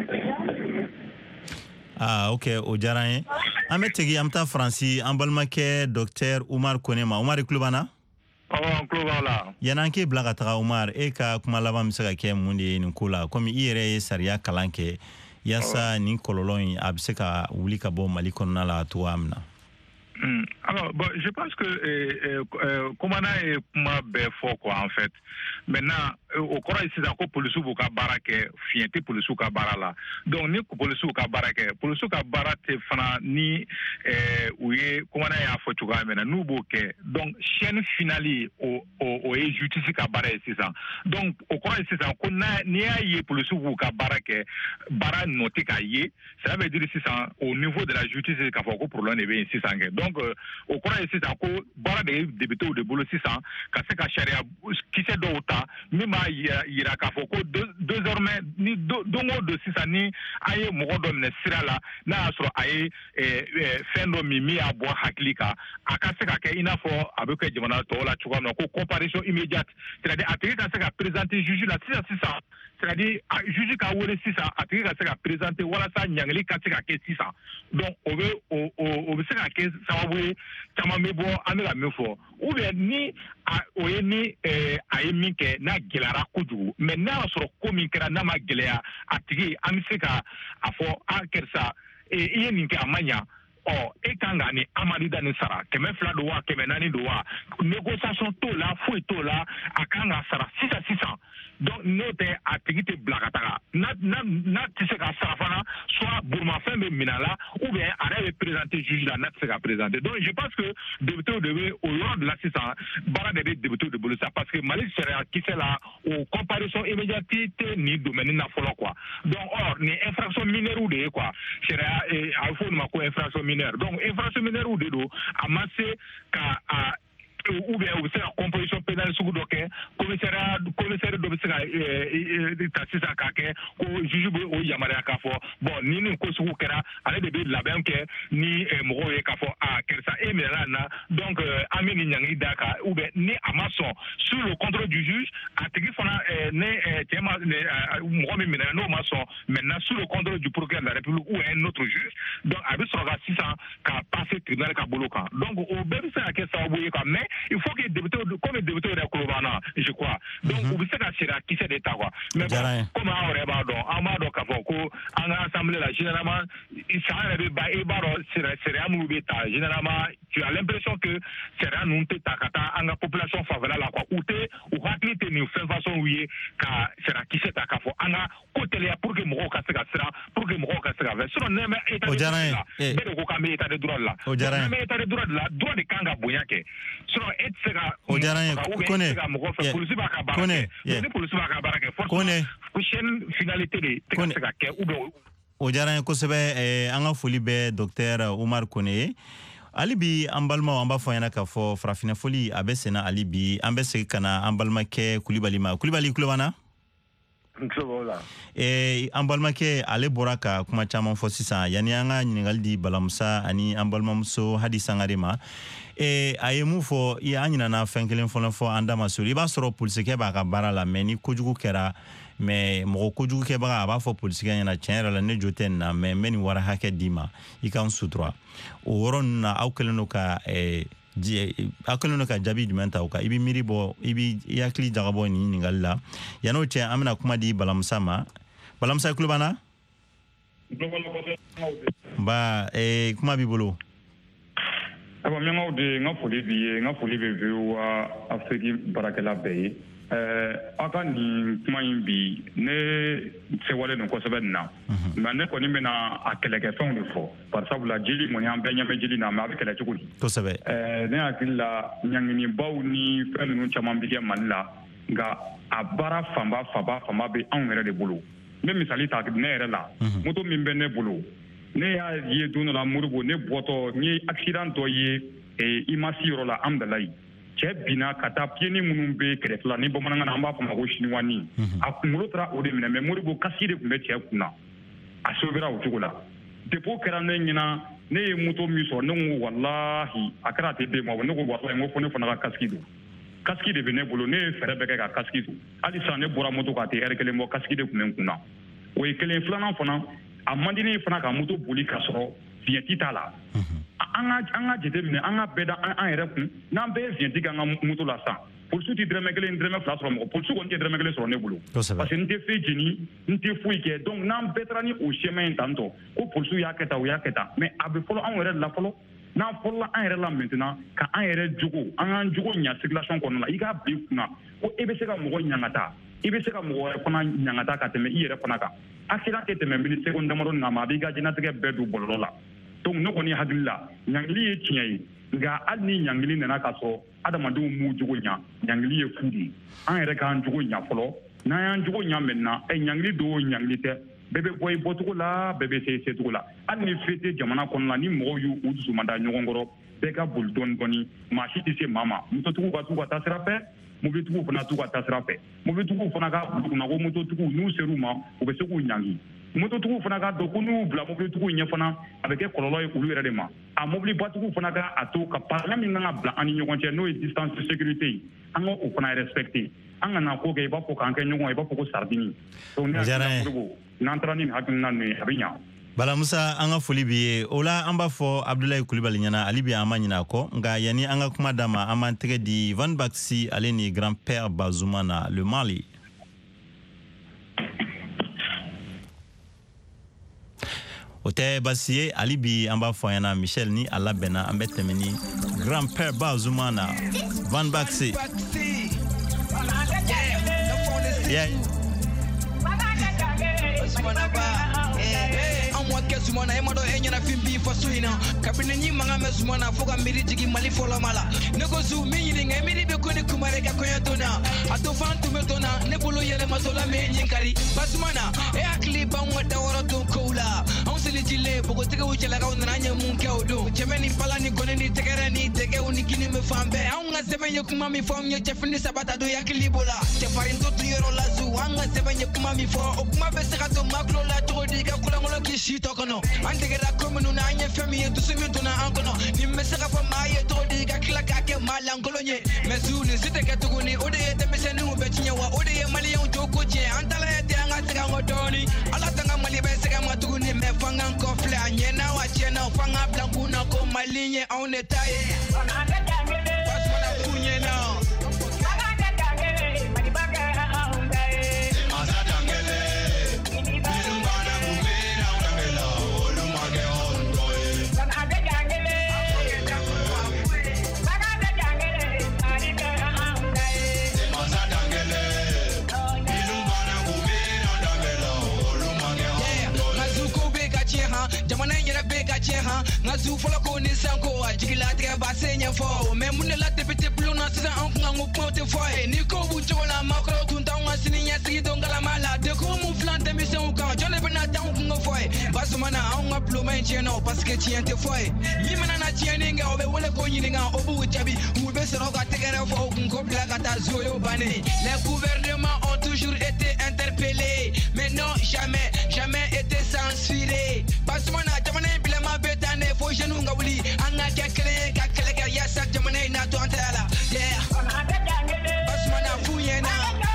Ah, ok, o diyara an ye. An bɛ tegi an bɛ taa Faransi an balimakɛ Docteur Umar Kone ma. Umar i tulo b'an na? Awɔ, n tulo b'a la. Yan'an k'e bila ka taga Umar, e ka kuma laban bɛ se ka kɛ mun de ye nin ko la? Komi i yɛrɛ ye sariya kalan kɛ yaasa nin kɔlɔlɔ in a bɛ se ka wuli ka bɔ Mali kɔnɔna la cogoya min na. Hmm. Alors, bon, je pense que euh, euh, comment on a kuma bɛɛ fɔ quoi en fait. Maintenant, au kɔrɔ ye sisan ko polisiw b'u ka baara kɛ fiɲɛ tɛ polisiw ka baara la. Donc ni polisiw ka baara kɛ, polisiw ka baara tɛ fana ni euh, u ye comment on y'a fɔ cogoya min na n'u b'o kɛ. Donc chaîne finale o o o ye justice ka baara ye sisan. Donc o kɔrɔ ye sisan ko n'i y'a ye polisiw b'u ka baara kɛ, baara nɔ tɛ k'a ye, ça veut dire sisan au niveau de la justice k'a fɔ ko problème de bɛ yen sisan kɛ. Donc o kɔrɔ ye sisan ko baara de ye député de bolo sisan ka se ka sariya kisɛ dɔw ta min b'a yira k'a fɔ ko désormais ni don o don sisan ni an ye mɔgɔ dɔ minɛ sira la n'a y'a sɔrɔ a ye fɛn dɔ min min y'a bɔ hakili kan a ka se ka kɛ i n'a fɔ a bɛ kɛ jamana tɔw la cogoya min na ko comparution immédiate, c'est-à-dire a tigi ka se ka présenter juge la sisan sisan, c'est-à-dire juge ka wele sisan a tigi ka se ka présenter walasa ɲangili ka se ka kɛ sisan. Donc o bɛ o bɛ se ka kɛ sababu ye caman bɛ bɔ an bɛ ka min fɔ ou bien ni o ye ni a ye min kɛ n'a gɛlɛyara kojugu mais n'a y'a sɔrɔ ko min kɛra n'a ma gɛlɛya a tigi an bɛ se ka a fɔ a kɛrisa i ye nin kɛ a ma ɲa. Ɔ e kan ka ni amadida ni sara kɛmɛ fila don wa kɛmɛ naani don wa négociation t'o la foyi t'o la a kan ka sara sisan sisan. Donc n'o tɛ a tigi tɛ bila ka taga n'a n'a tɛ se ka sara fana soit bolimafɛn bɛ minɛ a la ou bien a yɛrɛ bɛ présenter juge la n'a tɛ se ka présenter. Donc je pense que député de bɛ o yɔrɔ de la sisan baara de bɛ député de bolo sa parce que Mali sariya kisɛ la o comparution immédiate tɛ nin domaine na fɔlɔ quoi. Donc or nin infraction mineure de ye quoi sariya a bɛ fɔ olu ma ko infraction mineure. Donc infraction mineure de do a ma se ka a ou bien u bɛ se ka composition pénale sugu dɔ kɛ commissaire commissaire dɔ bɛ se ka ta sisan k'a kɛ ko juge bɛ o yamaruya k'a fɔ bon ni nin ko sugu kɛra ale de bɛ labɛn kɛ ni mɔgɔw ye k'a fɔ a kɛrisa e minɛna na donc an bɛ nin ɲangili d'a kan ou bien ni a ma sɔn sur le contrôle du juge a tigi fana ne cɛ ma mɔgɔ min minɛna n'o ma sɔn maintenant sur le contrôle du procureur de la République ou un autre juge donc a bɛ sɔrɔ ka sisan ka passer tribunal ka bolo kan donc o bɛɛ bɛ se ka kɛ sababu ye quoi mais il faut que député comme député yɛrɛ kulo b'an na je crois donc u bɛ se ka sariya kisɛ de ta quoi mais bon comme an yɛrɛ b'a dɔn an b'a dɔn k'a fɔ ko an ka assemblée la généralement san yɛrɛ bɛ ba e b'a dɔn sariya minnu bɛ ta généralement tu as l'impression que sariya ninnu tɛ ta ka taa an ka population fanfɛla la quoi u tɛ u hakili tɛ nin fɛn façon ye ka sariya kisɛ ta k'a fɔ an ka ko teliya pour que mɔgɔw ka se ka siran pour que mɔgɔw ka se ka fɛn sinon n'an bɛ état de droit la bɛɛ de ko k'an bɛ état de droit la n'an bɛ état de droit la droit de kan ka bonya kɛ sinon e tɛ se ka o diyara n ye Kone polisi b'a ka baara kɛ ni polisi b'a ka baara kɛ forcément chaîne finalité de tɛ ka se ka kɛ ou bien o diyara n ye kosɛbɛ an ka foli bɛ Docteur Umar Kone ye hali bi an balimaw an b'a fɔ ɲɛna k'a fɔ farafinna foli a bɛ senna hali bi an bɛ segin ka na an balimakɛ Kulibali ma Kulibali kulo b'an na eh an balimakɛ ale bɔra ka kuma caman fɔ sisan yani an ka ɲininkali di Balamusa ani an balimamuso Hadi Sangare ma eh a ye mun fɔ i an ɲinana fɛn kelen fɔlɔ fɔ an da ma sori i b'a sɔrɔ polisikɛ b'a ka baara la mais ni kojugu kɛra mais mɔgɔ kojugu kɛbaga a b'a fɔ polisikɛ ɲɛna tiɲɛ yɛrɛ la ne jo tɛ nin na mais n bɛ nin wari hakɛ d'i ma i ka n sutura o yɔrɔ ninnu na aw kɛlen don ka eh aw kɛlen don ka jaabi jumɛn ta o kan i bɛ miiri bɔ i bɛ i hakili jagabɔ nin ɲininkali la yan'o cɛ an bɛna kuma di Balamusa ma Balamusa i tulo b'an na ba eh kuma b'i bolo aba mi ngaw de nga foli bi ye nga foli be be wa Afrique barakela bɛɛ ye eh aka ni kuma in bi ne se wale no kosɛbɛ na mais ne kɔni bɛna a kɛlɛkɛfɛnw de fɔ par sabula jeli mɔni an bɛɛ ɲɛmɛ jeli na mais a bɛ kɛlɛ cogo di kosɛbɛ eh ne hakili la ɲangini baw ni fɛn ninnu caman bi kɛ Mali la nka a baara fanba fanba fanba bɛ anw yɛrɛ de bolo n bɛ misali ta ne yɛrɛ la moto min bɛ ne bolo ne y'a ye don dɔ la Moribo ne bɔtɔ n ye accident dɔ ye i ma si yɔrɔ la Amdalayi cɛ binna ka taa pieds minnu bɛ kɛrɛfɛ la ni bamanankan na an b'a fɔ ma ko chinois a kunkolo taara o de minɛ mais Moribo kasi de tun bɛ cɛ kunna a sauvera o cogo la dépôt kɛra ne ɲɛna ne ye moto min sɔrɔ ne ko wallahi a kɛra a tɛ den ma ne ko wallahi n ko fo ne fana ka casque don casque de bɛ ne bolo ne ye fɛrɛ bɛɛ kɛ ka casque don hali sisan ne bɔra moto k'a tɛ heure kelen bɔ casque de tun bɛ n kun na o ye kelen filanan fana a man di ne fana ka moto boli ka sɔrɔ fiɲɛti t'a la an ka an ka jateminɛ an ka bɛɛ da an yɛrɛ kun n'an bɛɛ ye fiɲɛti kɛ an ka moto la sisan polisiw tɛ dɔrɔmɛ kelen dɔrɔmɛ fila sɔrɔ mɔgɔ polisiw kɔni tɛ dɔrɔmɛ kelen sɔrɔ ne bolo parce que n tɛ fɛn jeni n tɛ foyi kɛ donc n'an bɛɛ taara ni o schéma in tan tɔ ko polisiw y'a kɛ tan o y'a kɛ tan mais a bɛ fɔlɔ anw yɛrɛ la fɔlɔ n'an fɔlɔla an yɛrɛ la maintenant ka an yɛrɛ jogo an k'an jogo ɲa circulation kɔnɔna la i k'a bila i kunna ko e bɛ se ka mɔgɔ ɲangata i bɛ se ka mɔgɔ wɛrɛ fana ɲangata ka tɛmɛ i yɛrɛ fana kan accident tɛ tɛmɛ minute seconde damadɔ na ma a b'i ka diɲɛnatigɛ bɛɛ don bɔlɔlɔ la donc ne kɔni hakili la ɲangili ye tiɲɛ ye nka hali ni ɲangili nana ka sɔrɔ adamadenw m'u jogo ɲa ɲangili ye fu de ye an yɛrɛ k'an jogo ɲa fɔlɔ n'an y'an jogo ɲa maintenant ɛ ɲangili don o ɲangili tɛ bɛɛ bɛ bɔ i bɔcogo la bɛɛ bɛ se i secogo la hali ni fɛn tɛ jamana kɔnɔ la ni mɔgɔw y'u u dusu manda ɲɔgɔn kɔrɔ bɛɛ ka boli dɔɔni dɔɔni maa si tɛ se maa ma mototigiw ka t'u ka taasira fɛ mobilitigiw fana t'u ka taasira fɛ mobilitigiw fana ka bila kunna ko mototigiw n'u ser'u ma u bɛ se k'u ɲangi mototigiw fana ka dɔn ko n'u bila mobilitigiw ɲɛ fana a bɛ kɛ kɔlɔlɔ ye olu yɛrɛ de ma a mobilibatigiw fana ka a to ka parlement min kan ka bila an ni ɲɔgɔn cɛ n'o ye distance de sécurité ye an ka o fana respecté an kana ko kɛ i b'a fɔ k'an kɛ ɲɔgɔn i b'a fɔ ko sardini donc ne hakili n'an taara ni nin hakilina ninnu ye a bɛ ɲa Bala Musa an ka foli bi ye o la an b'a fɔ Abdoulaye Kulibali ɲɛna ali bi an ma ɲin'a kɔ nka yanni an ka kuma d'a ma an b'an tɛgɛ di Van Baxi ale ni grand-père Bazumana le Mali. O tɛ basi ye ali bi an b'a fɔ ɲɛna Michel ni a labɛnna an bɛ tɛmɛ ni grand-père Bazumana Van Baxi. Yeah. Sumana emado enyana fimbi fasuina kabine nyi manga me sumana foga miri jigi mali folo mala ne ko zu mi yini ngai miri be ko ni kumare ga ko yadona ato fantu me dona ne bolo yele masola me nyinkari basumana e akli ba ngada woro to kola on se litile bogo tege u chela ga unna nya mun ke odo chemeni pala ni gone ni tegere ni tege uni kini me fambe on nga sebenye kuma mi fam nyo chefini sabata do yakli bola te farin to tuyoro la zu anga sebenye kuma mi fo o kuma be se ga to maklo la to diga kula ngolo ki shito kono ante ga komunu na anya fami to sumi to na ankono ni me se ga fa maye to diga kila ka ke malangolo nye mesu ni site ga to ni ode te me se nu be tinya wa ode ye mali yon to ko je antala te anga se ga ngodoni ala tanga mali be se ga matugu ni me fanga ko fla nyena wa chena fanga blanku na ko malinye on etaye pas mana kunye na jamana yera be ka che ha nga zu fola ko ni sanko ajigila tre ba senya fo me mun la depite pluna sisa an nga ngo pote fo e ni ko bu jola makro tun ta nga sini nya sigi don gala mala de ko mu flan de mission ka jole bena ta ngo fo e basumana an nga pluma en cheno parce que tien te fo e ni mana na tien nga obe wole ko nyini nga obu jabi mu be sero ka tegere fo ko bla ka ta zoyo bane les gouvernements ont toujours été interpellés mais non jamais jamais été censurés basumana jamana bila ma betane fo jenu ngawli anga kekele ka kele ga yasa jamana na to antala yeah basumana fuyena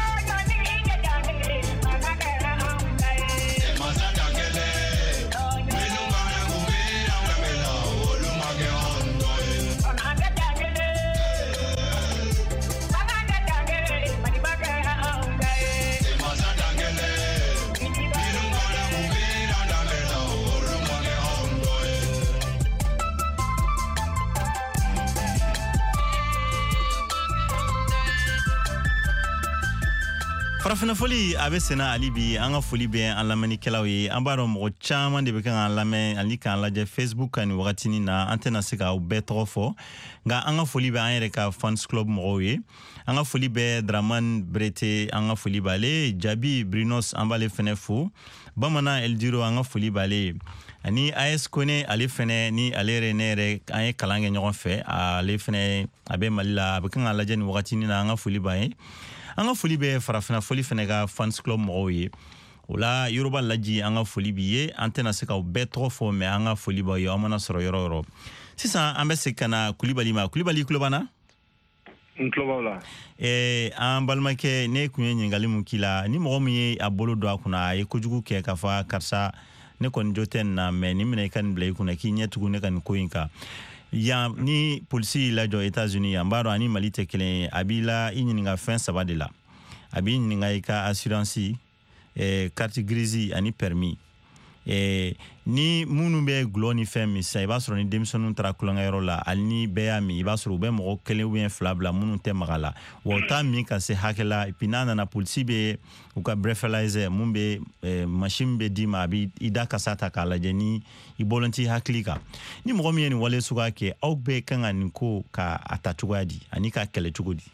Farafina foli a bɛ senna ali bi an ka foli bɛ an lamɛnnikɛlaw ye an b'a dɔn mɔgɔ caman de bɛ kan k'an lamɛn ani k'an lajɛ Facebook kan nin wagatinin na an tɛna se k'aw bɛɛ tɔgɔ fɔ nka an ka foli bɛ an yɛrɛ ka fans club mɔgɔw ye an ka foli bɛ Dramane Berete an ka foli b'ale Jabi Brinos an b'ale fɛnɛ fo Bamanan Eldiro an ka foli b'ale ani A S Kone ale fɛnɛ ni ale yɛrɛ ne yɛrɛ an ye kalan kɛ ɲɔgɔn fɛ ale fɛnɛ a bɛ Mali la a bɛ kan k'an lajɛ nin wagatinin na an ka foli b'a ye an ka foli bɛ farafina foli fɛnɛ ka fans club mɔgɔw ye Ola Yoruba laji an ka foli bi ye an tɛna se ka bɛɛ tɔgɔ fɔ mais an ka foli b'a ye an mana sɔrɔ yɔrɔ yɔrɔ sisan an bɛ se kana Kulibali ma Kulibali kulobana n tulo la eh an balimakɛ ne kun ye ɲininkali mun kila ni mɔgɔ min ye a bolo don a kunna a ye kojugu kɛ ka fɔ karisa ne kɔni jo tɛ nin na mais ni minɛ i ka nin bila i kunna k'i ɲɛ tugu ne ka nin ko in kan yan ni polisi lajɔ États-Unis yan b'a dɔn ani Mali tɛ kelen ye a b'i la i ɲininka fɛn saba de la a b'i ɲininka i ka assurance eh carte grise ani permis eh ni munu bɛ gulɔ ni fɛn min sa i b'a sɔrɔ ni denmisɛnninw taara kulonkɛyɔrɔ la ali ni bɛɛ y'a min i b'a sɔrɔ u bɛ mɔgɔ kelen ou bien fila bila minnu tɛ maga la wa u t'a min ka se hakɛ la et puis n'a nana polisi bɛ u ka breathalyzer mun bɛ eh, machine bɛ d'i ma a bɛ i da kasa ta k'a lajɛ ni i bɔlen t'i hakili kan ni mɔgɔ min ye nin wale suguya kɛ aw bɛɛ kan ka nin ko ka a ta cogoya di ani k'a kɛlɛ cogo di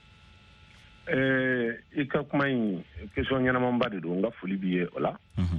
eh i ka kuma in question ɲɛnamanba de don n ka foli b'i ye o la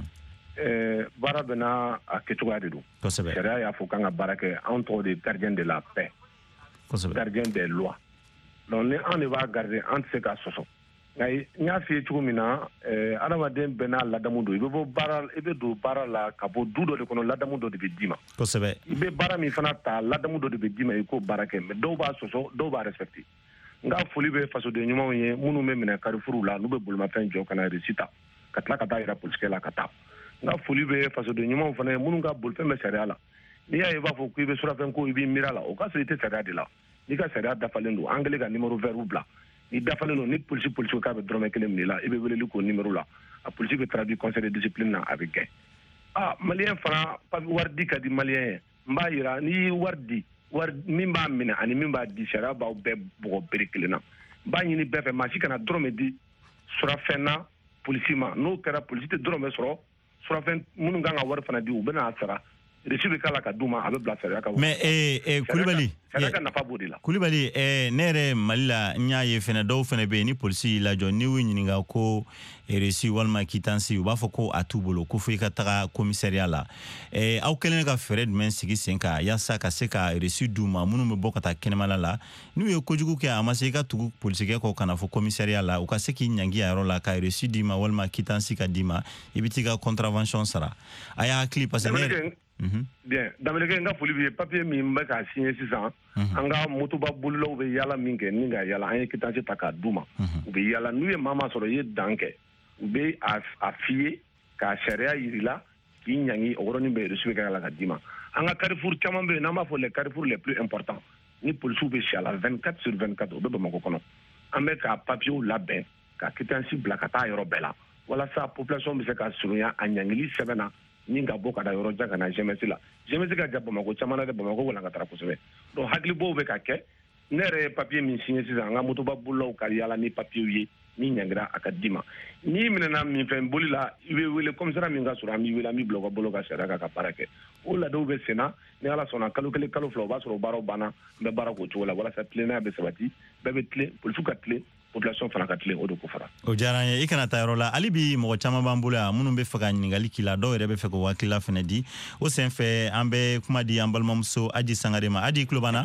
eh baara bɛ n'a a kɛcogoya de don kosɛbɛ sariya y'a fɔ kan ka baara kɛ anw tɔgɔ de gardien de la paix kosɛbɛ gardien des lois donc ni anw de b'a garder an tɛ se ka sɔsɔ nka n y'a f'i ye cogo min na eh adamaden bɛɛ n'a ladamu don i bɛ bɔ baara i bɛ don baara la ka bɔ du dɔ de kɔnɔ ladamu dɔ de bɛ d'i ma kosɛbɛ i bɛ baara min fana ta ladamu dɔ de bɛ d'i ma i k'o baara kɛ mais dɔw b'a sɔsɔ dɔw b'a respecter n ka foli bɛ fasoden ɲumanw ye minnu bɛ minɛ karifuruw la n'u bɛ bolimafɛn jɔ ka na reçu ta ka tila ka taa yira polisikɛ la ka taa n ka foli bɛ fasoden ɲumanw fana ye minnu ka bolifɛn bɛ sariya la n'i y'a ye i b'a fɔ k'i bɛ surafɛn ko i b'i miiri a la o ka sɔrɔ i tɛ sariya de la n'i ka sariya dafalen don an kɛlen ka numéro vert bila ni dafalen don ni polisi polisi k'a bɛ dɔrɔmɛ kelen minɛ i la i bɛ weleli k'o numéro la a polisi bɛ traduit conseil de discipline na a bɛ gɛn ah maliyɛn fana wari di ka di maliyɛn ye n b'a yira n'i ye wari di wari min b'a minɛ ani min b'a di sariya b'aw bɛɛ bɔgɔ bere kelen na n b'a ɲini bɛɛ fɛ maa si kana dɔrɔmɛ di surafɛn na polisi ma n'o kɛra polisi tɛ dɔrɔmɛ sɔrɔ surafɛn minnu kan ka wari fana di u bɛ n'a sara reçu bɛ k'a la ka d'u ma a bɛ bila sariya kan mais eh eh Kulibali sariya ka nafa b'o de la Kulibali eh ne yɛrɛ Mali la n y'a ye fɛnɛ dɔw fɛnɛ bɛ yen ni polisi y'i lajɔ n'i y'u ɲininka ko reçu walima quittance u b'a fɔ ko a t'u bolo ko fo i ka taga commissariat la eh aw kɛlen ka fɛɛrɛ jumɛn sigi sen kan yaasa ka se ka reçu d'u ma minnu bɛ bɔ ka taa kɛnɛmala la n'u ye kojugu kɛ a ma se i ka tugu polisikɛ kɔ ka na fɔ commissariat la u ka se k'i ɲangi a yɔrɔ la ka reçu d'i ma walima quittance ka d'i ma i bɛ t'i ka contravention sara a y'a hakili parce que ne bien dameleke n ka foli b'i ye papier min bɛ k'a signé sisan an ka motoba bolilaw bɛ yaala min kɛ ni ka yaala an ye quittance ta k'a d'u ma u bɛ yaala n'u ye maa maa sɔrɔ i ye dan kɛ u bɛ a f'i ye k'a sariya yir'i la k'i ɲangi o yɔrɔnin bɛ reçu bɛ kɛ la ka d'i ma an ka carrefour caman bɛ yen n'an b'a fɔ les carrefours les plus importants ni polisiw bɛ si a la vingt-quatre sur vingt-quatre o bɛ Bamakɔ kɔnɔ an bɛ ka papiers labɛn ka quittance bila ka taa yɔrɔ bɛɛ la walasa population bɛ se ka surunya a ɲangili sɛbɛn na ni ka bɔ ka da yɔrɔ jan ka na G M S la G M S ka jan Bamakɔ caman na dɛ Bamakɔ walankatara kosɛbɛ donc hakilibow bɛ ka kɛ ne yɛrɛ ye papier min signé sisan an ka motoba bolilaw ka yaala ni papier ye ni ɲangira a ka di ma n'i minɛna minfɛn boli la i bɛ wele commissariat min ka sɔrɔ an b'i wele an b'i bila u ka bolo ka sariya kan ka baara kɛ o laadaw bɛ sen na ni ala sɔnna kalo kelen kalo fila o b'a sɔrɔ baaraw banna n bɛ baara k'o cogo la walasa tilennenya bɛ sabati bɛɛ bɛ tilen polisiw ka tilen population fana ka tilen o de ko fara o diyara n ye i kana taa yɔrɔ la hali bi mɔgɔ caman b'an bolo yan minnu bɛ fɛ ka ɲininkali k'i la dɔw yɛrɛ bɛ fɛ k'o hakilila fana di o senfɛ an bɛ kuma di an balimamuso Adi Sangare ma Adi tulo b'an na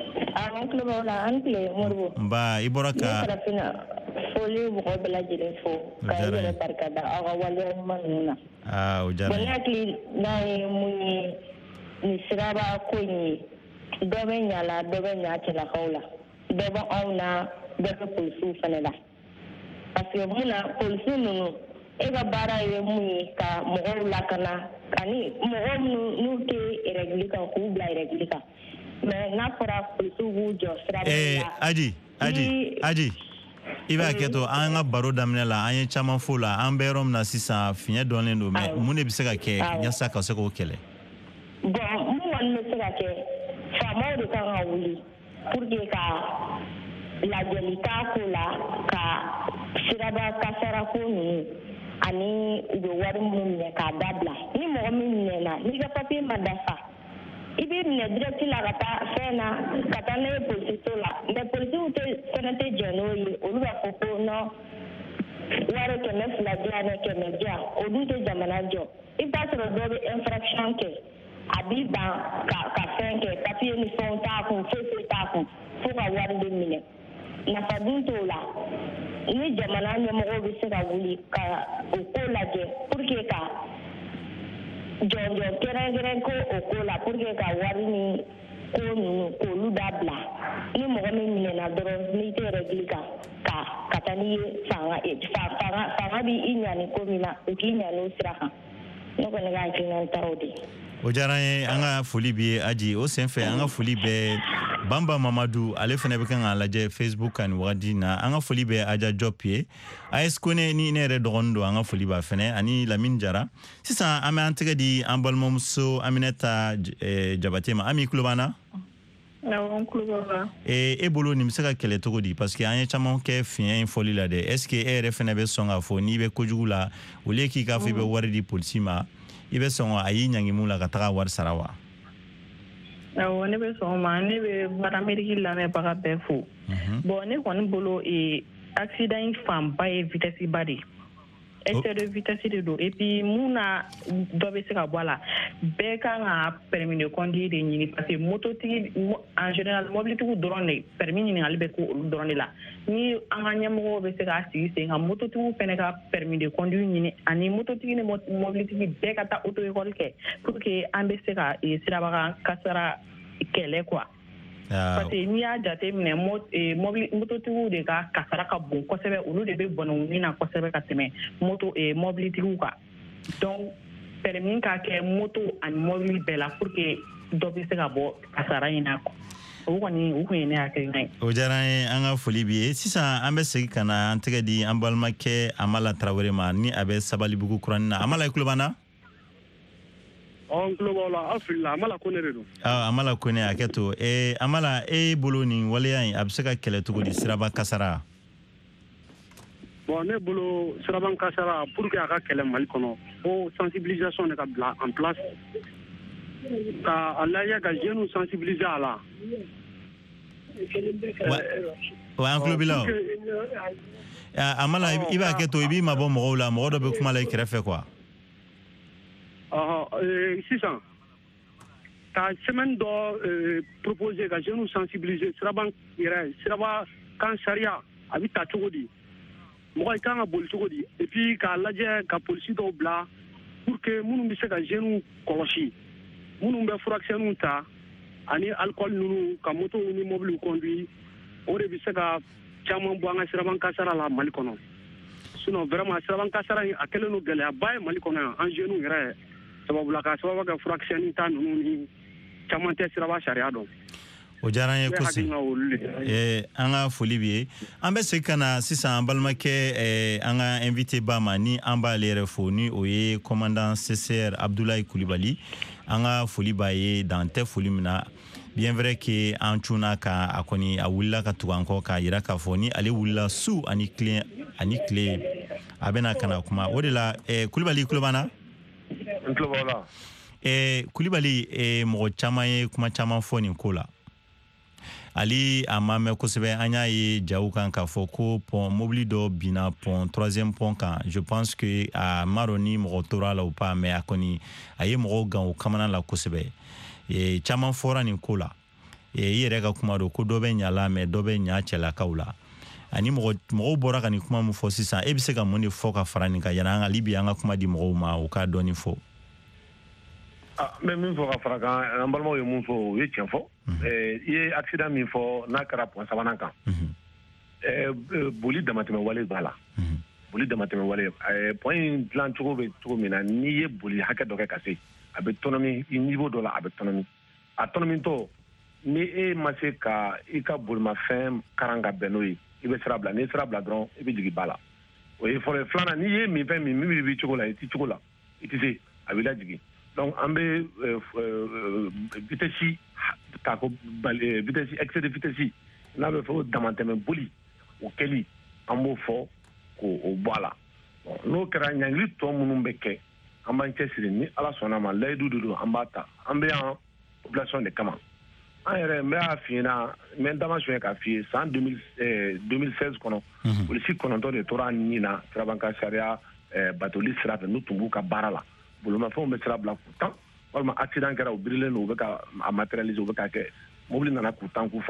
an tulo b'aw la an tile Moribo nba i bɔra ka foli mɔgɔ bɛɛ lajɛlen fo ka i yɛrɛ barika da aw ka waleya ɲuman ninnu na aa o diyara n ye bon ne hakili n'a ye mun ye nin siraba ko in ye dɔ bɛ ɲa la dɔ bɛ ɲa cɛlakaw la dɔ bɛ anw na dɔ bɛ polisiw fana la parce que mun na polisi ninnu e ka baara ye mun ye ka mɔgɔw lakana ani mɔgɔ minnu n'u tɛ règle kan k'u bila règle kan mais n'a fɔra polisiw b'u jɔ siraba la Adi Adi Adi i b'a kɛ to an ka baro daminɛ la an ye caman fo la an bɛ yɔrɔ min na sisan fiɲɛ dɔɔnin don mais mun de bɛ se ka kɛ yaasa ka se k'o kɛlɛ bon mun kɔni bɛ se ka kɛ faamaw de kan ka wuli pour que ka lajɛli k'a ko la ka siraba kasara ko ninnu ani u bɛ wari minnu minɛ k'a dabila ni mɔgɔ min minɛna n'i ka papier ma dafa i bɛ minɛ direct la ka taa fɛn na ka taa n'a ye polisiso la mais polisiw tɛ fɛnɛ tɛ jɛn n'o ye olu b'a fɔ ko non wari kɛmɛ fila di yan kɛmɛ di yan o dun tɛ jamana jɔ i bɛ taa sɔrɔ dɔ bɛ infraction kɛ a b'i ban ka ka fɛn kɛ papier ni fɛnw t'a kun foyi foyi t'a kun fo ka wari de minɛ nafa dun t'o la ni jamana ɲɛmɔgɔw bɛ se ka wuli ka o ko lajɛ pour que ka jɔnjɔn kɛrɛnkɛrɛn ko o ko la pour que ka wari ni ko ninnu k'olu dabila ni mɔgɔ min minɛna dɔrɔn n'i tɛ règle kan ka ka taa n'i ye fanga fanga fanga b'i i ɲa ni ko min na o k'i ɲa n'o sira kan ne kɔni ka hakilina taw de. O diyara an ye an ka foli b'i ye Aji o senfɛ an ka foli bɛ Bamba Mamadu ale fana bɛ kan k'a lajɛ Facebook kan nin wagati na an ka foli bɛ Aja Job ye A S Kone ni ne yɛrɛ dɔgɔnin don an ka foli b'a fana ani Lamine Jara sisan an bɛ an tɛgɛ di an balimamuso Aminata Jabate ma Ami kulo b'an na. Awɔ n kulo b'a la. E bolo nin bɛ se ka kɛlɛ cogo di parce que an ye caman kɛ fiɲɛ in fɔli la dɛ est ce que e yɛrɛ fana bɛ sɔn k'a fɔ n'i bɛ kojugu la au lieu k'i k'a fɔ i bɛ wari di polisi ma i bɛ sɔn a y'i ɲangi mun la ka taga wari sara wa? Awɔ ne bɛ sɔn ma ne bɛ Voix d'Amérique lamɛnbaga bɛɛ fo. Bon ne kɔni bolo accident in fanba ye vitesse ba de. Excès de vitesse de do et puis mun na dɔ bɛ se ka bɔ a la bɛɛ kan ka permis de conduire de ɲini parce que mototigi en général mobilitigiw dɔrɔn de permis ɲininkali bɛ k'olu dɔrɔn de la ni an ka ɲɛmɔgɔw bɛ se k'a sigi sen kan mototigiw fana ka permis de conduire ɲini ani mototigi ni mobilitigi bɛɛ ka taa auto école kɛ pour que an bɛ se ka sirabakan kasara kɛlɛ quoi. Parce que n'i y'a jate minɛ mototigiw de ka kasara ka bon kosɛbɛ olu de bɛ bɔnɛwuni na kosɛbɛ ka tɛmɛ moto mobilitigiw kan donc permis ka kɛ moto ani mobili bɛɛ la pour que dɔ bɛ se ka bɔ kasara in na o kɔni o kun ye ne hakilina ye. O diyara an ye an ka foli b'i ye sisan an bɛ segin ka na an tɛgɛ di an balimakɛ Amala Tarawele ma ni a bɛ Sabalibugu kuranin na Amala i tulo b'an na. On global la afila Amala Kone de don. Ah Amala Kone aketo eh Amala e bolo ni waleya in a bɛ se ka kɛlɛ cogo di siraba kasara? Bon ne bolo siraba kasara pour que a ka kɛlɛ Mali kɔnɔ o sensibilisation de ka bila en place ka a lajɛ ka jeunes sensibiliser a la. Wa an tulo b'i la o. Amala i b'a kɛ to i b'i mabɔ mɔgɔw la mɔgɔ dɔ bɛ kuma la i kɛrɛfɛ quoi. Ah, euh, sisan ka semaine dɔ euh, proposer ka jeunes sensibiliser siraba yɛrɛ siraba kan sariya a bɛ ta cogo di mɔgɔ i kan ka boli cogo di et puis k'a lajɛ ka polisi dɔw bila pour que minnu bɛ se ka jeunes kɔlɔsi minnu bɛ furakisɛninw ta ani alcool ninnu ka moto ni mobile conduire o de bɛ se ka caman bɔ an ka siraba kasara la Mali kɔnɔ sinon vraiment siraba kasara a kɛlen don gɛlɛyaba ye Mali kɔnɔ yan an jeunes yɛrɛ sababula ka sababu kɛ furakisɛnin ta ninnu ni caman tɛ siraba sariya dɔn. O diyara an ye kosi eh an ka foli b'i ye an bɛ segin ka na sisan an balimakɛ eh, an ka invité ba ma ni an b'ale yɛrɛ fo ni o ye commandant C C R Abdoulaye Kulibali an ka foli b'a ye dan tɛ foli min na bien vrai que an cunna ka a kɔni a wulila ka tugu an kɔ k'a jira k'a fɔ ni ale wulila su ani tile ani tile a bɛna ka na kuma o de la eh, Kulibali kulo b'an na? N tulo b'aw la. Eh, Kulibali eh, mɔgɔ caman ye kuma caman fɔ nin ko la ali a ma mɛn kosɛbɛ an y'a ye jaw kan k'a fɔ ko pont mobili dɔ binna pont troisième pont kan je pense que a ma dɔn ni mɔgɔ tora la ou pas mais a kɔni a ye mɔgɔw gan o kamana la kosɛbɛ eh, caman fɔra nin ko la eh, i yɛrɛ ka kuma don ko dɔ bɛ ɲa la mais dɔ bɛ ɲa cɛlakaw la ani mɔgɔ mɔgɔw bɔra ka nin kuma mun fɔ sisan e bɛ se ka mun de fɔ ka fara nin kan yanni an ka libi an ka kuma di mɔgɔw ma o k'a dɔɔni fɔ. Ah, mais min fɔ ka fara kan an balimaw ye mun fɔ o ye tiɲɛ fɔ i ye accident min fɔ n'a kɛra pont sabanan kan boli damatɛmɛ wale b'a la boli damatɛmɛ wale pont in dilan cogo bɛ cogo min na n'i ye boli hakɛ dɔ kɛ ka se a bɛ tɔnɔmi niveau dɔ la a bɛ tɔnɔmi a tɔnɔmitɔ ni e ma se ka i ka bolimafɛn karan ka bɛn n'o ye i bɛ sira bila n'i ye sira bila dɔrɔn i bɛ jigin ba la o ye fɔlɔ filanan n'i ye min fɛn min min b'i cogo la i ti cogo la i ti se a b'i lajigin donc an bɛ vitesse k'a ko vitesse excès de vitesse n'a bɛ fɔ o damatɛmɛ boli o kɛli an b'o fɔ k'o bɔ a la n'o kɛra ɲangili tɔ minnu bɛ kɛ an b'an cɛsiri ni ala sɔnna ma layidu de don an b'a ta an bɛ yan population de kama an yɛrɛ n bɛ y'a f'i ɲɛna n bɛ n dama sɔn k'a f'i ye san deux mille seize kɔnɔ polisi kɔnɔntɔn de tora nin na sirabanka sariya batoli sira fɛ n'u tun b'u ka baara la bolomafɛnw bɛ sira bila k'u tan walima accident kɛra u birilen don u bɛ ka a matérialiser u bɛ ka kɛ mobili nana k'u tan k'u faga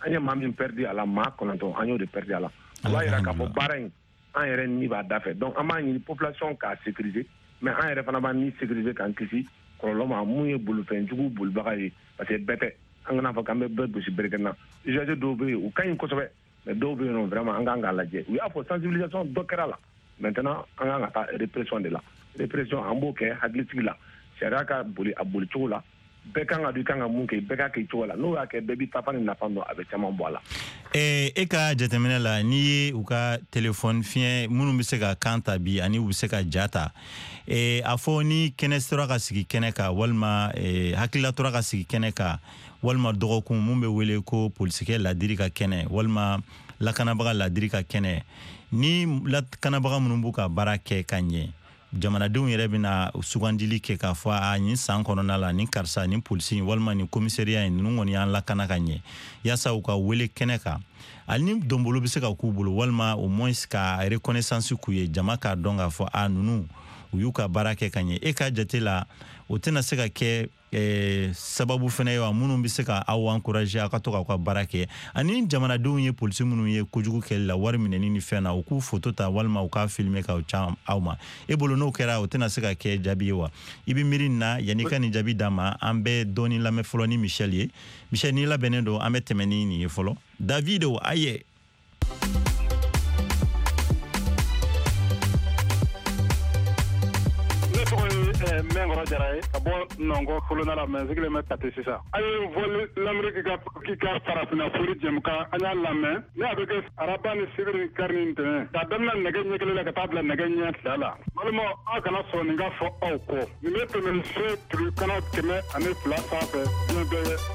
an ye maa min perdi a la maa kɔnɔntɔn an y'o de perdi a la o b'a yira k'a fɔ baara in an yɛrɛ ni b'a da fɛ donc an b'a ɲini population k'a sécuriser mais an yɛrɛ fana b'an ni sécuriser k'an kisi kɔlɔlɔ ma mun ye bolifɛnjugu bolibaga ye parce que bɛɛ tɛ an kana fɔ k'an bɛ bɛɛ gosi berekɛ na usager dɔw bɛ yen u ka ɲi kosɛbɛ mais dɔw bɛ yen nɔ vraiment an kan k'a lajɛ u y'a fɔ sensibilisation dɔ kɛra la maintenant an kan ka taa répression de la répression an b'o kɛ hakilisigi la sariya ka boli a boli cogo la bɛɛ kan ka don i kan ka mun kɛ bɛɛ ka kɛ cogo la n'o y'a kɛ bɛɛ b'i ta fa ni nafa dɔn a bɛ caman bɔ a la. e ka jateminɛ la n'i ye u ka telefɔni fiɲɛ minnu bɛ se ka kan ta bi ani u bɛ se ka ja ta a fɔ ni kɛnɛ sera ka sigi kɛnɛ kan walima hakilila tora ka sigi kɛnɛ kan walima dɔgɔkun mun bɛ wele ko polisikɛ ladiri ka kɛnɛ walima lakanabaga ladiri ka kɛnɛ ni lakanabaga minnu b'u ka baara kɛ ka ɲɛ jamanadenw yɛrɛ bɛna sugandili kɛ k'a fɔ a nin san kɔnɔna la nin karisa nin polisi walima nin komisariya in ninnu kɔni y'an lakana ka ɲɛ yaasa u ka wele kɛnɛ kan hali ni donbolo bɛ se ka k'u bolo walima au moins ka reconnaissance k'u ye jama k'a dɔn k'a fɔ a ninnu u y'u ka baara kɛ ka ɲɛ e ka jate la o tɛna se ka kɛ sababu fana ye wa minnu bɛ se ka aw encourager aw ka to k'aw ka baara kɛ ani jamanadenw ye polisi minnu ye kojugu kɛli la wari minɛni ni fɛn na u k'u photo ta walima u k'a filmer k'aw ca aw ma e bolo n'o kɛra o tɛna se ka kɛ jaabi ye wa i bɛ miiri nin na yanni ka nin jaabi d'a ma an bɛ dɔɔni lamɛn fɔlɔ ni Michel ye Michel n'i labɛnnen don an bɛ tɛmɛ ni nin ye fɔlɔ Davido a ye. Mengoro Jara ye ka bɔ Nɔnkɔ Folona la mais sigilen bɛ Kati sisan. A ye voix l'Amérique ka k'i ka farafina furi jɛmukan an y'a lamɛn ne a bɛ kɛ araba ni sibiri ni kari ni ntɛnɛn k'a daminɛ nɛgɛ ɲɛ kelen la ka taa bila nɛgɛ ɲɛ fila la. Balimaw aw kana sɔn nin ka fɔ aw kɔ nin bɛ tɛmɛ ni se turu kana kɛmɛ ani fila sanfɛ diɲɛ bɛɛ ye.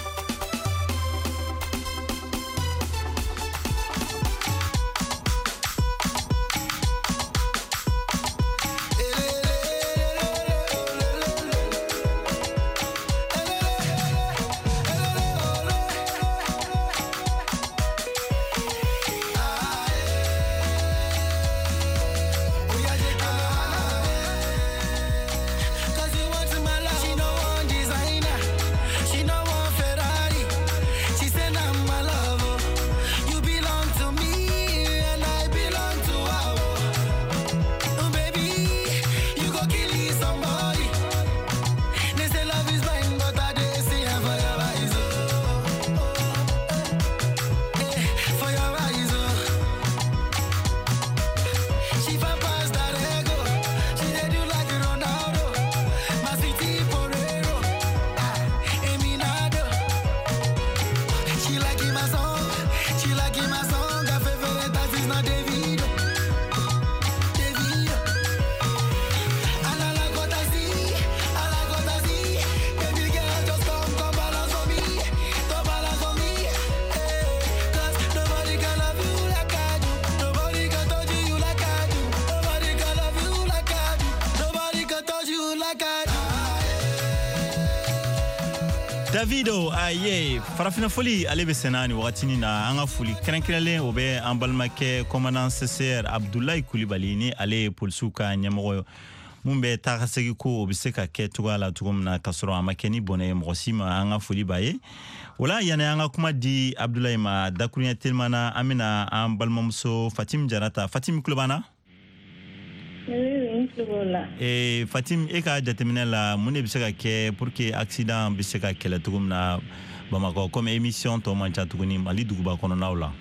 Davido aye farafina foli ale be senani wakatini na anga foli krenkrele o be an balmakɛ commandant C C R Abdoulaye Coulibaly ni ale polisiw ka ɲɛmɔgɔ mun bɛ tagasegi ko o be se ka kɛ cogoya la cogo min na ka sɔrɔ a ma kɛ ni bɔnɛ ye mɔgɔ si ma an ka foli b'a ye o la yanni an ka kuma di Abdoulaye ma dakuruɲɛ telima na an bɛna an balimamuso Fatim Jarata Fatim kulo b'an na Eh, Fatim, e ka jateminɛ la mun de bɛ se ka kɛ pour que accident bɛ se ka kɛlɛ cogo min na Bamakɔ comme émission tɔ man ca tuguni Mali duguba kɔnɔnaw la.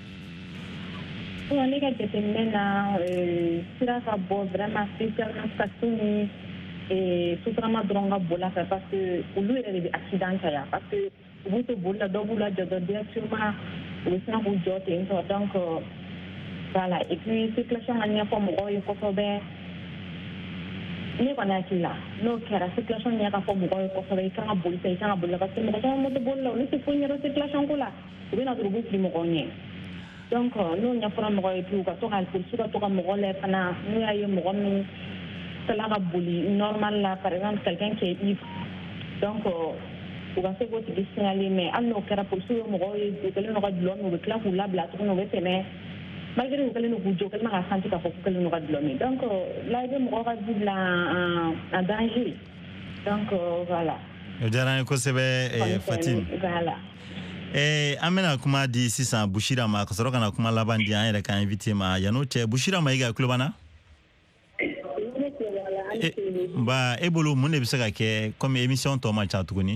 Ne ka jateminɛ na sira ka bɔ vraiment spécialement taxi ni sotarama dɔrɔn ka boli a fɛ parce que olu yɛrɛ de bɛ accident caya parce que u b'u to boli la dɔw b'u lajɔ dɔrɔn directement u bɛ sin k'u jɔ ten tɔ donc voilà et puis circulation ka ɲɛfɔ mɔgɔw ye kosɛbɛ ne kɔni hakili la n'o kɛra circulation ɲɛ ka fɔ mɔgɔw ye kosɛbɛ i kan ka boli fɛ i kan ka boli parce que mɔgɔ caman moto boli la olu tɛ foyi ɲɛdɔn circulation ko la u bɛ na dɔrɔn u b'u fili mɔgɔw ɲɛ donc n'o ɲɛfɔra mɔgɔw ye puis u ka to ka polisiw ka to ka mɔgɔ lajɛ fana n'u y'a ye mɔgɔ min sela ka boli normal la par exemple quelqu'un qui est ivre donc u ka se k'o tigi signaler mais hali n'o kɛra polisiw ye mɔgɔw ye u kɛlen don ka dulɔ min u bɛ tila k'u labila tuguni u bɛ tɛmɛ malgré u kɛlen don k'u jɔ u kɛlen don ka senti k'a fɔ k'u kɛlen don ka dulɔ min donc là i bɛ mɔgɔw ka vie bila en danger donc voilà. O diyara n ye kosɛbɛ Fatim. Voilà. Eh, amena kuma di sisan Bushira ma ka sɔrɔ kana kuma laban di an yɛrɛ ka invité ma yan'o cɛ Bushira ma i ka tulo b'an na? Ba e bolo mun de bɛ se ka kɛ comme émission tɔ man ca tuguni?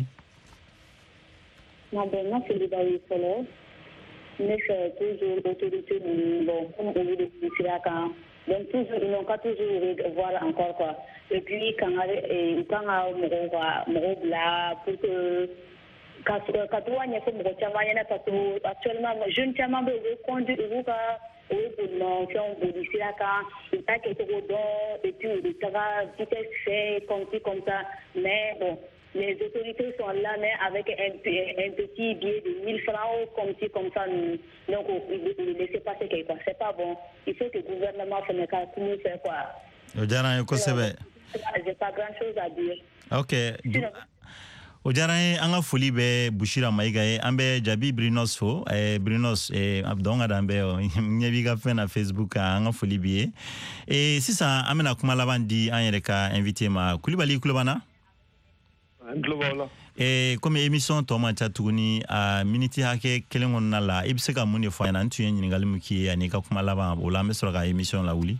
Ma bon, ma foli b'a ye fɔlɔ ne fɛ toujours autorité ninnu bon comme olu de kun sira kan donc toujours ils n'ont qu'à toujours revoir encore quoi et puis kan ka u kan ka mɔgɔw ka mɔgɔw bila pour que ka ka to ɲɛfɔ mɔgɔ caman ɲɛna parce que actuellement jeune caman bɛ u bɛ conduire u b'u ka u bɛ bolimafɛnw boli sira kan u t'a kɛcogo dɔn et puis u bɛ taga vitesse fɛ comme ci comme ça mais bon les autorités sont là mais avec un, un petit billet de mille francs comme ci comme ça donc ils ne laissent passer quelque part c'est pas bon il faut que le gouvernement fasse tout le faire quoi. J'ai pas grand chose à dire. Ok. O diyara ye an ka foli bɛ Bushira Mayiga ye an bɛ Jabi Brinos fo eh, Brinos eh, donc ka dan bɛ ɲɛ b'i ka fɛn na Facebook kan an ka foli b'i ye eh, sisan an bɛna kuma laban di an yɛrɛ ka invité ma Kulibali tulo b'an na? An tulo b'aw la. Eh, comme émission tɔ man ca tuguni a miniti hakɛ kelen kɔnɔna la i bɛ se ka mun de fɔ an ɲɛna n tun ye ɲininkali min k'i ye ani ka kuma laban o la an bɛ sɔrɔ ka émission lawuli.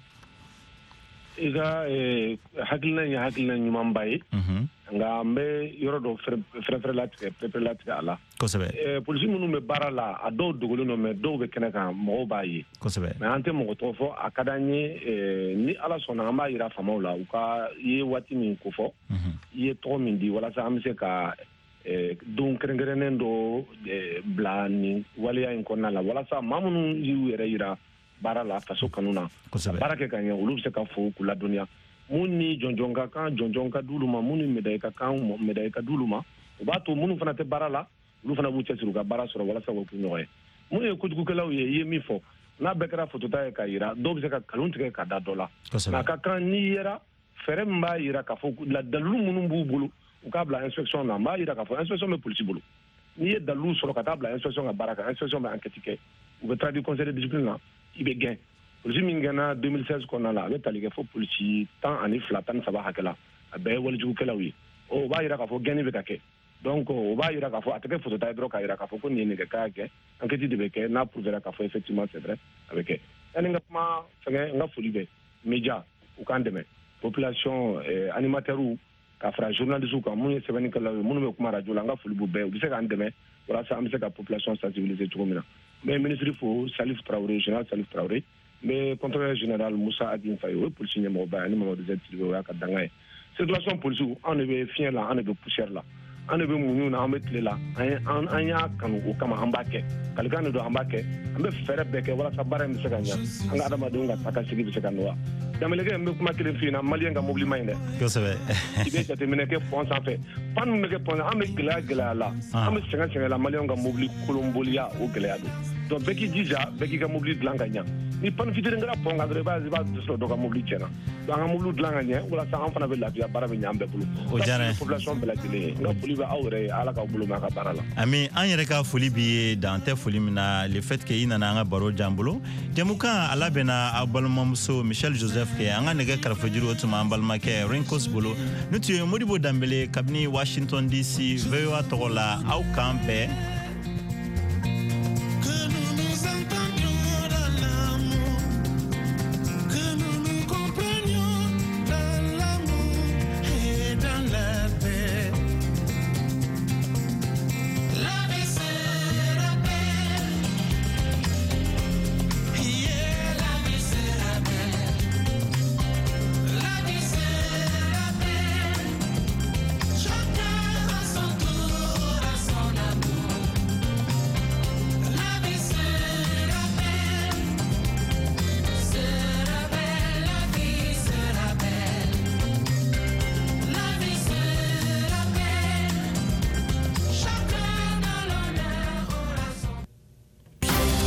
I ka hakilina ye hakilina ɲumanba ye nka an bɛ yɔrɔ dɔ fɛrɛfɛrɛ latigɛ pɛpɛ latigɛ a la kosɛbɛ polisi minnu bɛ baara la a dɔw dogolen don mɛ dɔw bɛ kɛnɛ kan mɔgɔw b'a ye kosɛbɛ mɛ an tɛ mɔgɔ tɔgɔ fɔ a ka d'an ye ni ala sɔnna an b'a yira faamaw la u ka i ye waati min kofɔ i ye tɔgɔ min di walasa an bɛ se ka don kɛrɛnkɛrɛnnen dɔ bila nin waleya in kɔnɔna la walasa maa minnu y'u yɛrɛ yira baara la faso kanu na baara kɛ ka ɲɛ olu bɛ se ka fo k'u ladɔnniya mun ni jɔnjɔn ka kan jɔnjɔn ka d'ulu ma mun ni médaille ka kan médaille ka d'ulu ma u b'a to minnu fana tɛ baara la olu fana b'u cɛsiri u ka baara sɔrɔ walasa k'o k'u ɲɔgɔn ye mun ye kojugukɛlaw ye i ye min fɔ n'a bɛɛ kɛra fotota ye ka yira dɔw bɛ se ka kalon tigɛ ka da dɔ la nka a ka kan n'i yera fɛɛrɛ min b'a yira k'a fɔ dalilu minnu b'u bolo u k'a bila inspection na n b'a yira k'a fɔ inspection bɛ polisi bolo n'i ye dalilu sɔrɔ ka taa bila inspection ka baara kan inspection bɛ enquête kɛ u bɛ taa di conseil de discipline na i bɛ gɛn polisi min gɛnna deux mille seize kɔnɔna la a bɛ tali kɛ fo polisi tan ani fila tan ni saba hakɛ la a bɛɛ ye walijugukɛlaw ye o b'a yira k'a fɔ gɛnni bɛ ka kɛ donc o b'a yira k'a fɔ a tɛ kɛ fotota ye dɔrɔn k'a yira k'a fɔ ko nin ye nɛgɛ k'a kɛ enquête de bɛ kɛ n'a prouvera k'a fɔ effectivement c'est vrai a bɛ kɛ yanni n ka kuma fɛngɛ n ka foli bɛ média u k'an dɛmɛ population animateurs ka fara journalistes kan minnu ye sɛbɛnnikɛlaw ye minnu bɛ kuma radio la n ka foli b'u bɛɛ u bɛ se k'an dɛmɛ walasa an bɛ se ka population sensibiliser cogo min na n bɛ ministre fo Salif Traoré général Salif Traoré n bɛ contrôleur général Moussa Adin Faye o ye polisi ɲɛmɔgɔba ye ani Mamadou Z Sidibé o y'a ka danga ye circulation polisiw an de bɛ fiɲɛ la an de bɛ poussière la an de bɛ muɲu na an bɛ tile la an an y'a kanu o kama an b'a kɛ kalikan de don an b'a kɛ an bɛ fɛɛrɛ bɛɛ kɛ walasa baara in bɛ se ka ɲa an ka adamadenw ka taakasigi bɛ se ka nɔgɔya Danbɛlɛkɛ n bɛ kuma kelen f'i ɲɛna maliyɛn ka mobili man ɲi dɛ kosɛbɛ i bɛ jateminɛ kɛ pont sanfɛ pan min bɛ kɛ pont an bɛ gɛlɛya gɛlɛya la an bɛ sɛgɛn sɛgɛn la maliyɛnw ka mobili kolonboliya o gɛlɛya don donc bɛɛ k'i jija bɛɛ k'i ka mobili dilan ka ɲa ni pan fitinin kɛra pont kan dɔrɔn i b'a i b'a sɔrɔ dɔ ka mobili tiɲɛna donc an ka mobili dilan ka ɲɛ walasa an fana bɛ lafiya baara bɛ ɲɛ an bɛɛ bolo o diyara n ye population bɛɛ lajɛlen ye n ka foli bɛ aw yɛrɛ ye ala k'aw bolo mɛn a ka baara la ami an yɛrɛ ka foli b'i ye dan tɛ foli min na le fait que i nana an ka baro jan bolo jɛmukan a labɛnna aw balimamuso Michel Joseph kɛ an ka nɛgɛ kɛrɛfɛjuru o tun b'an balimakɛ Rincos bolo ne tun ye Modibo Danbele kabini Washington D C V O A tɔgɔ la aw k'an bɛɛ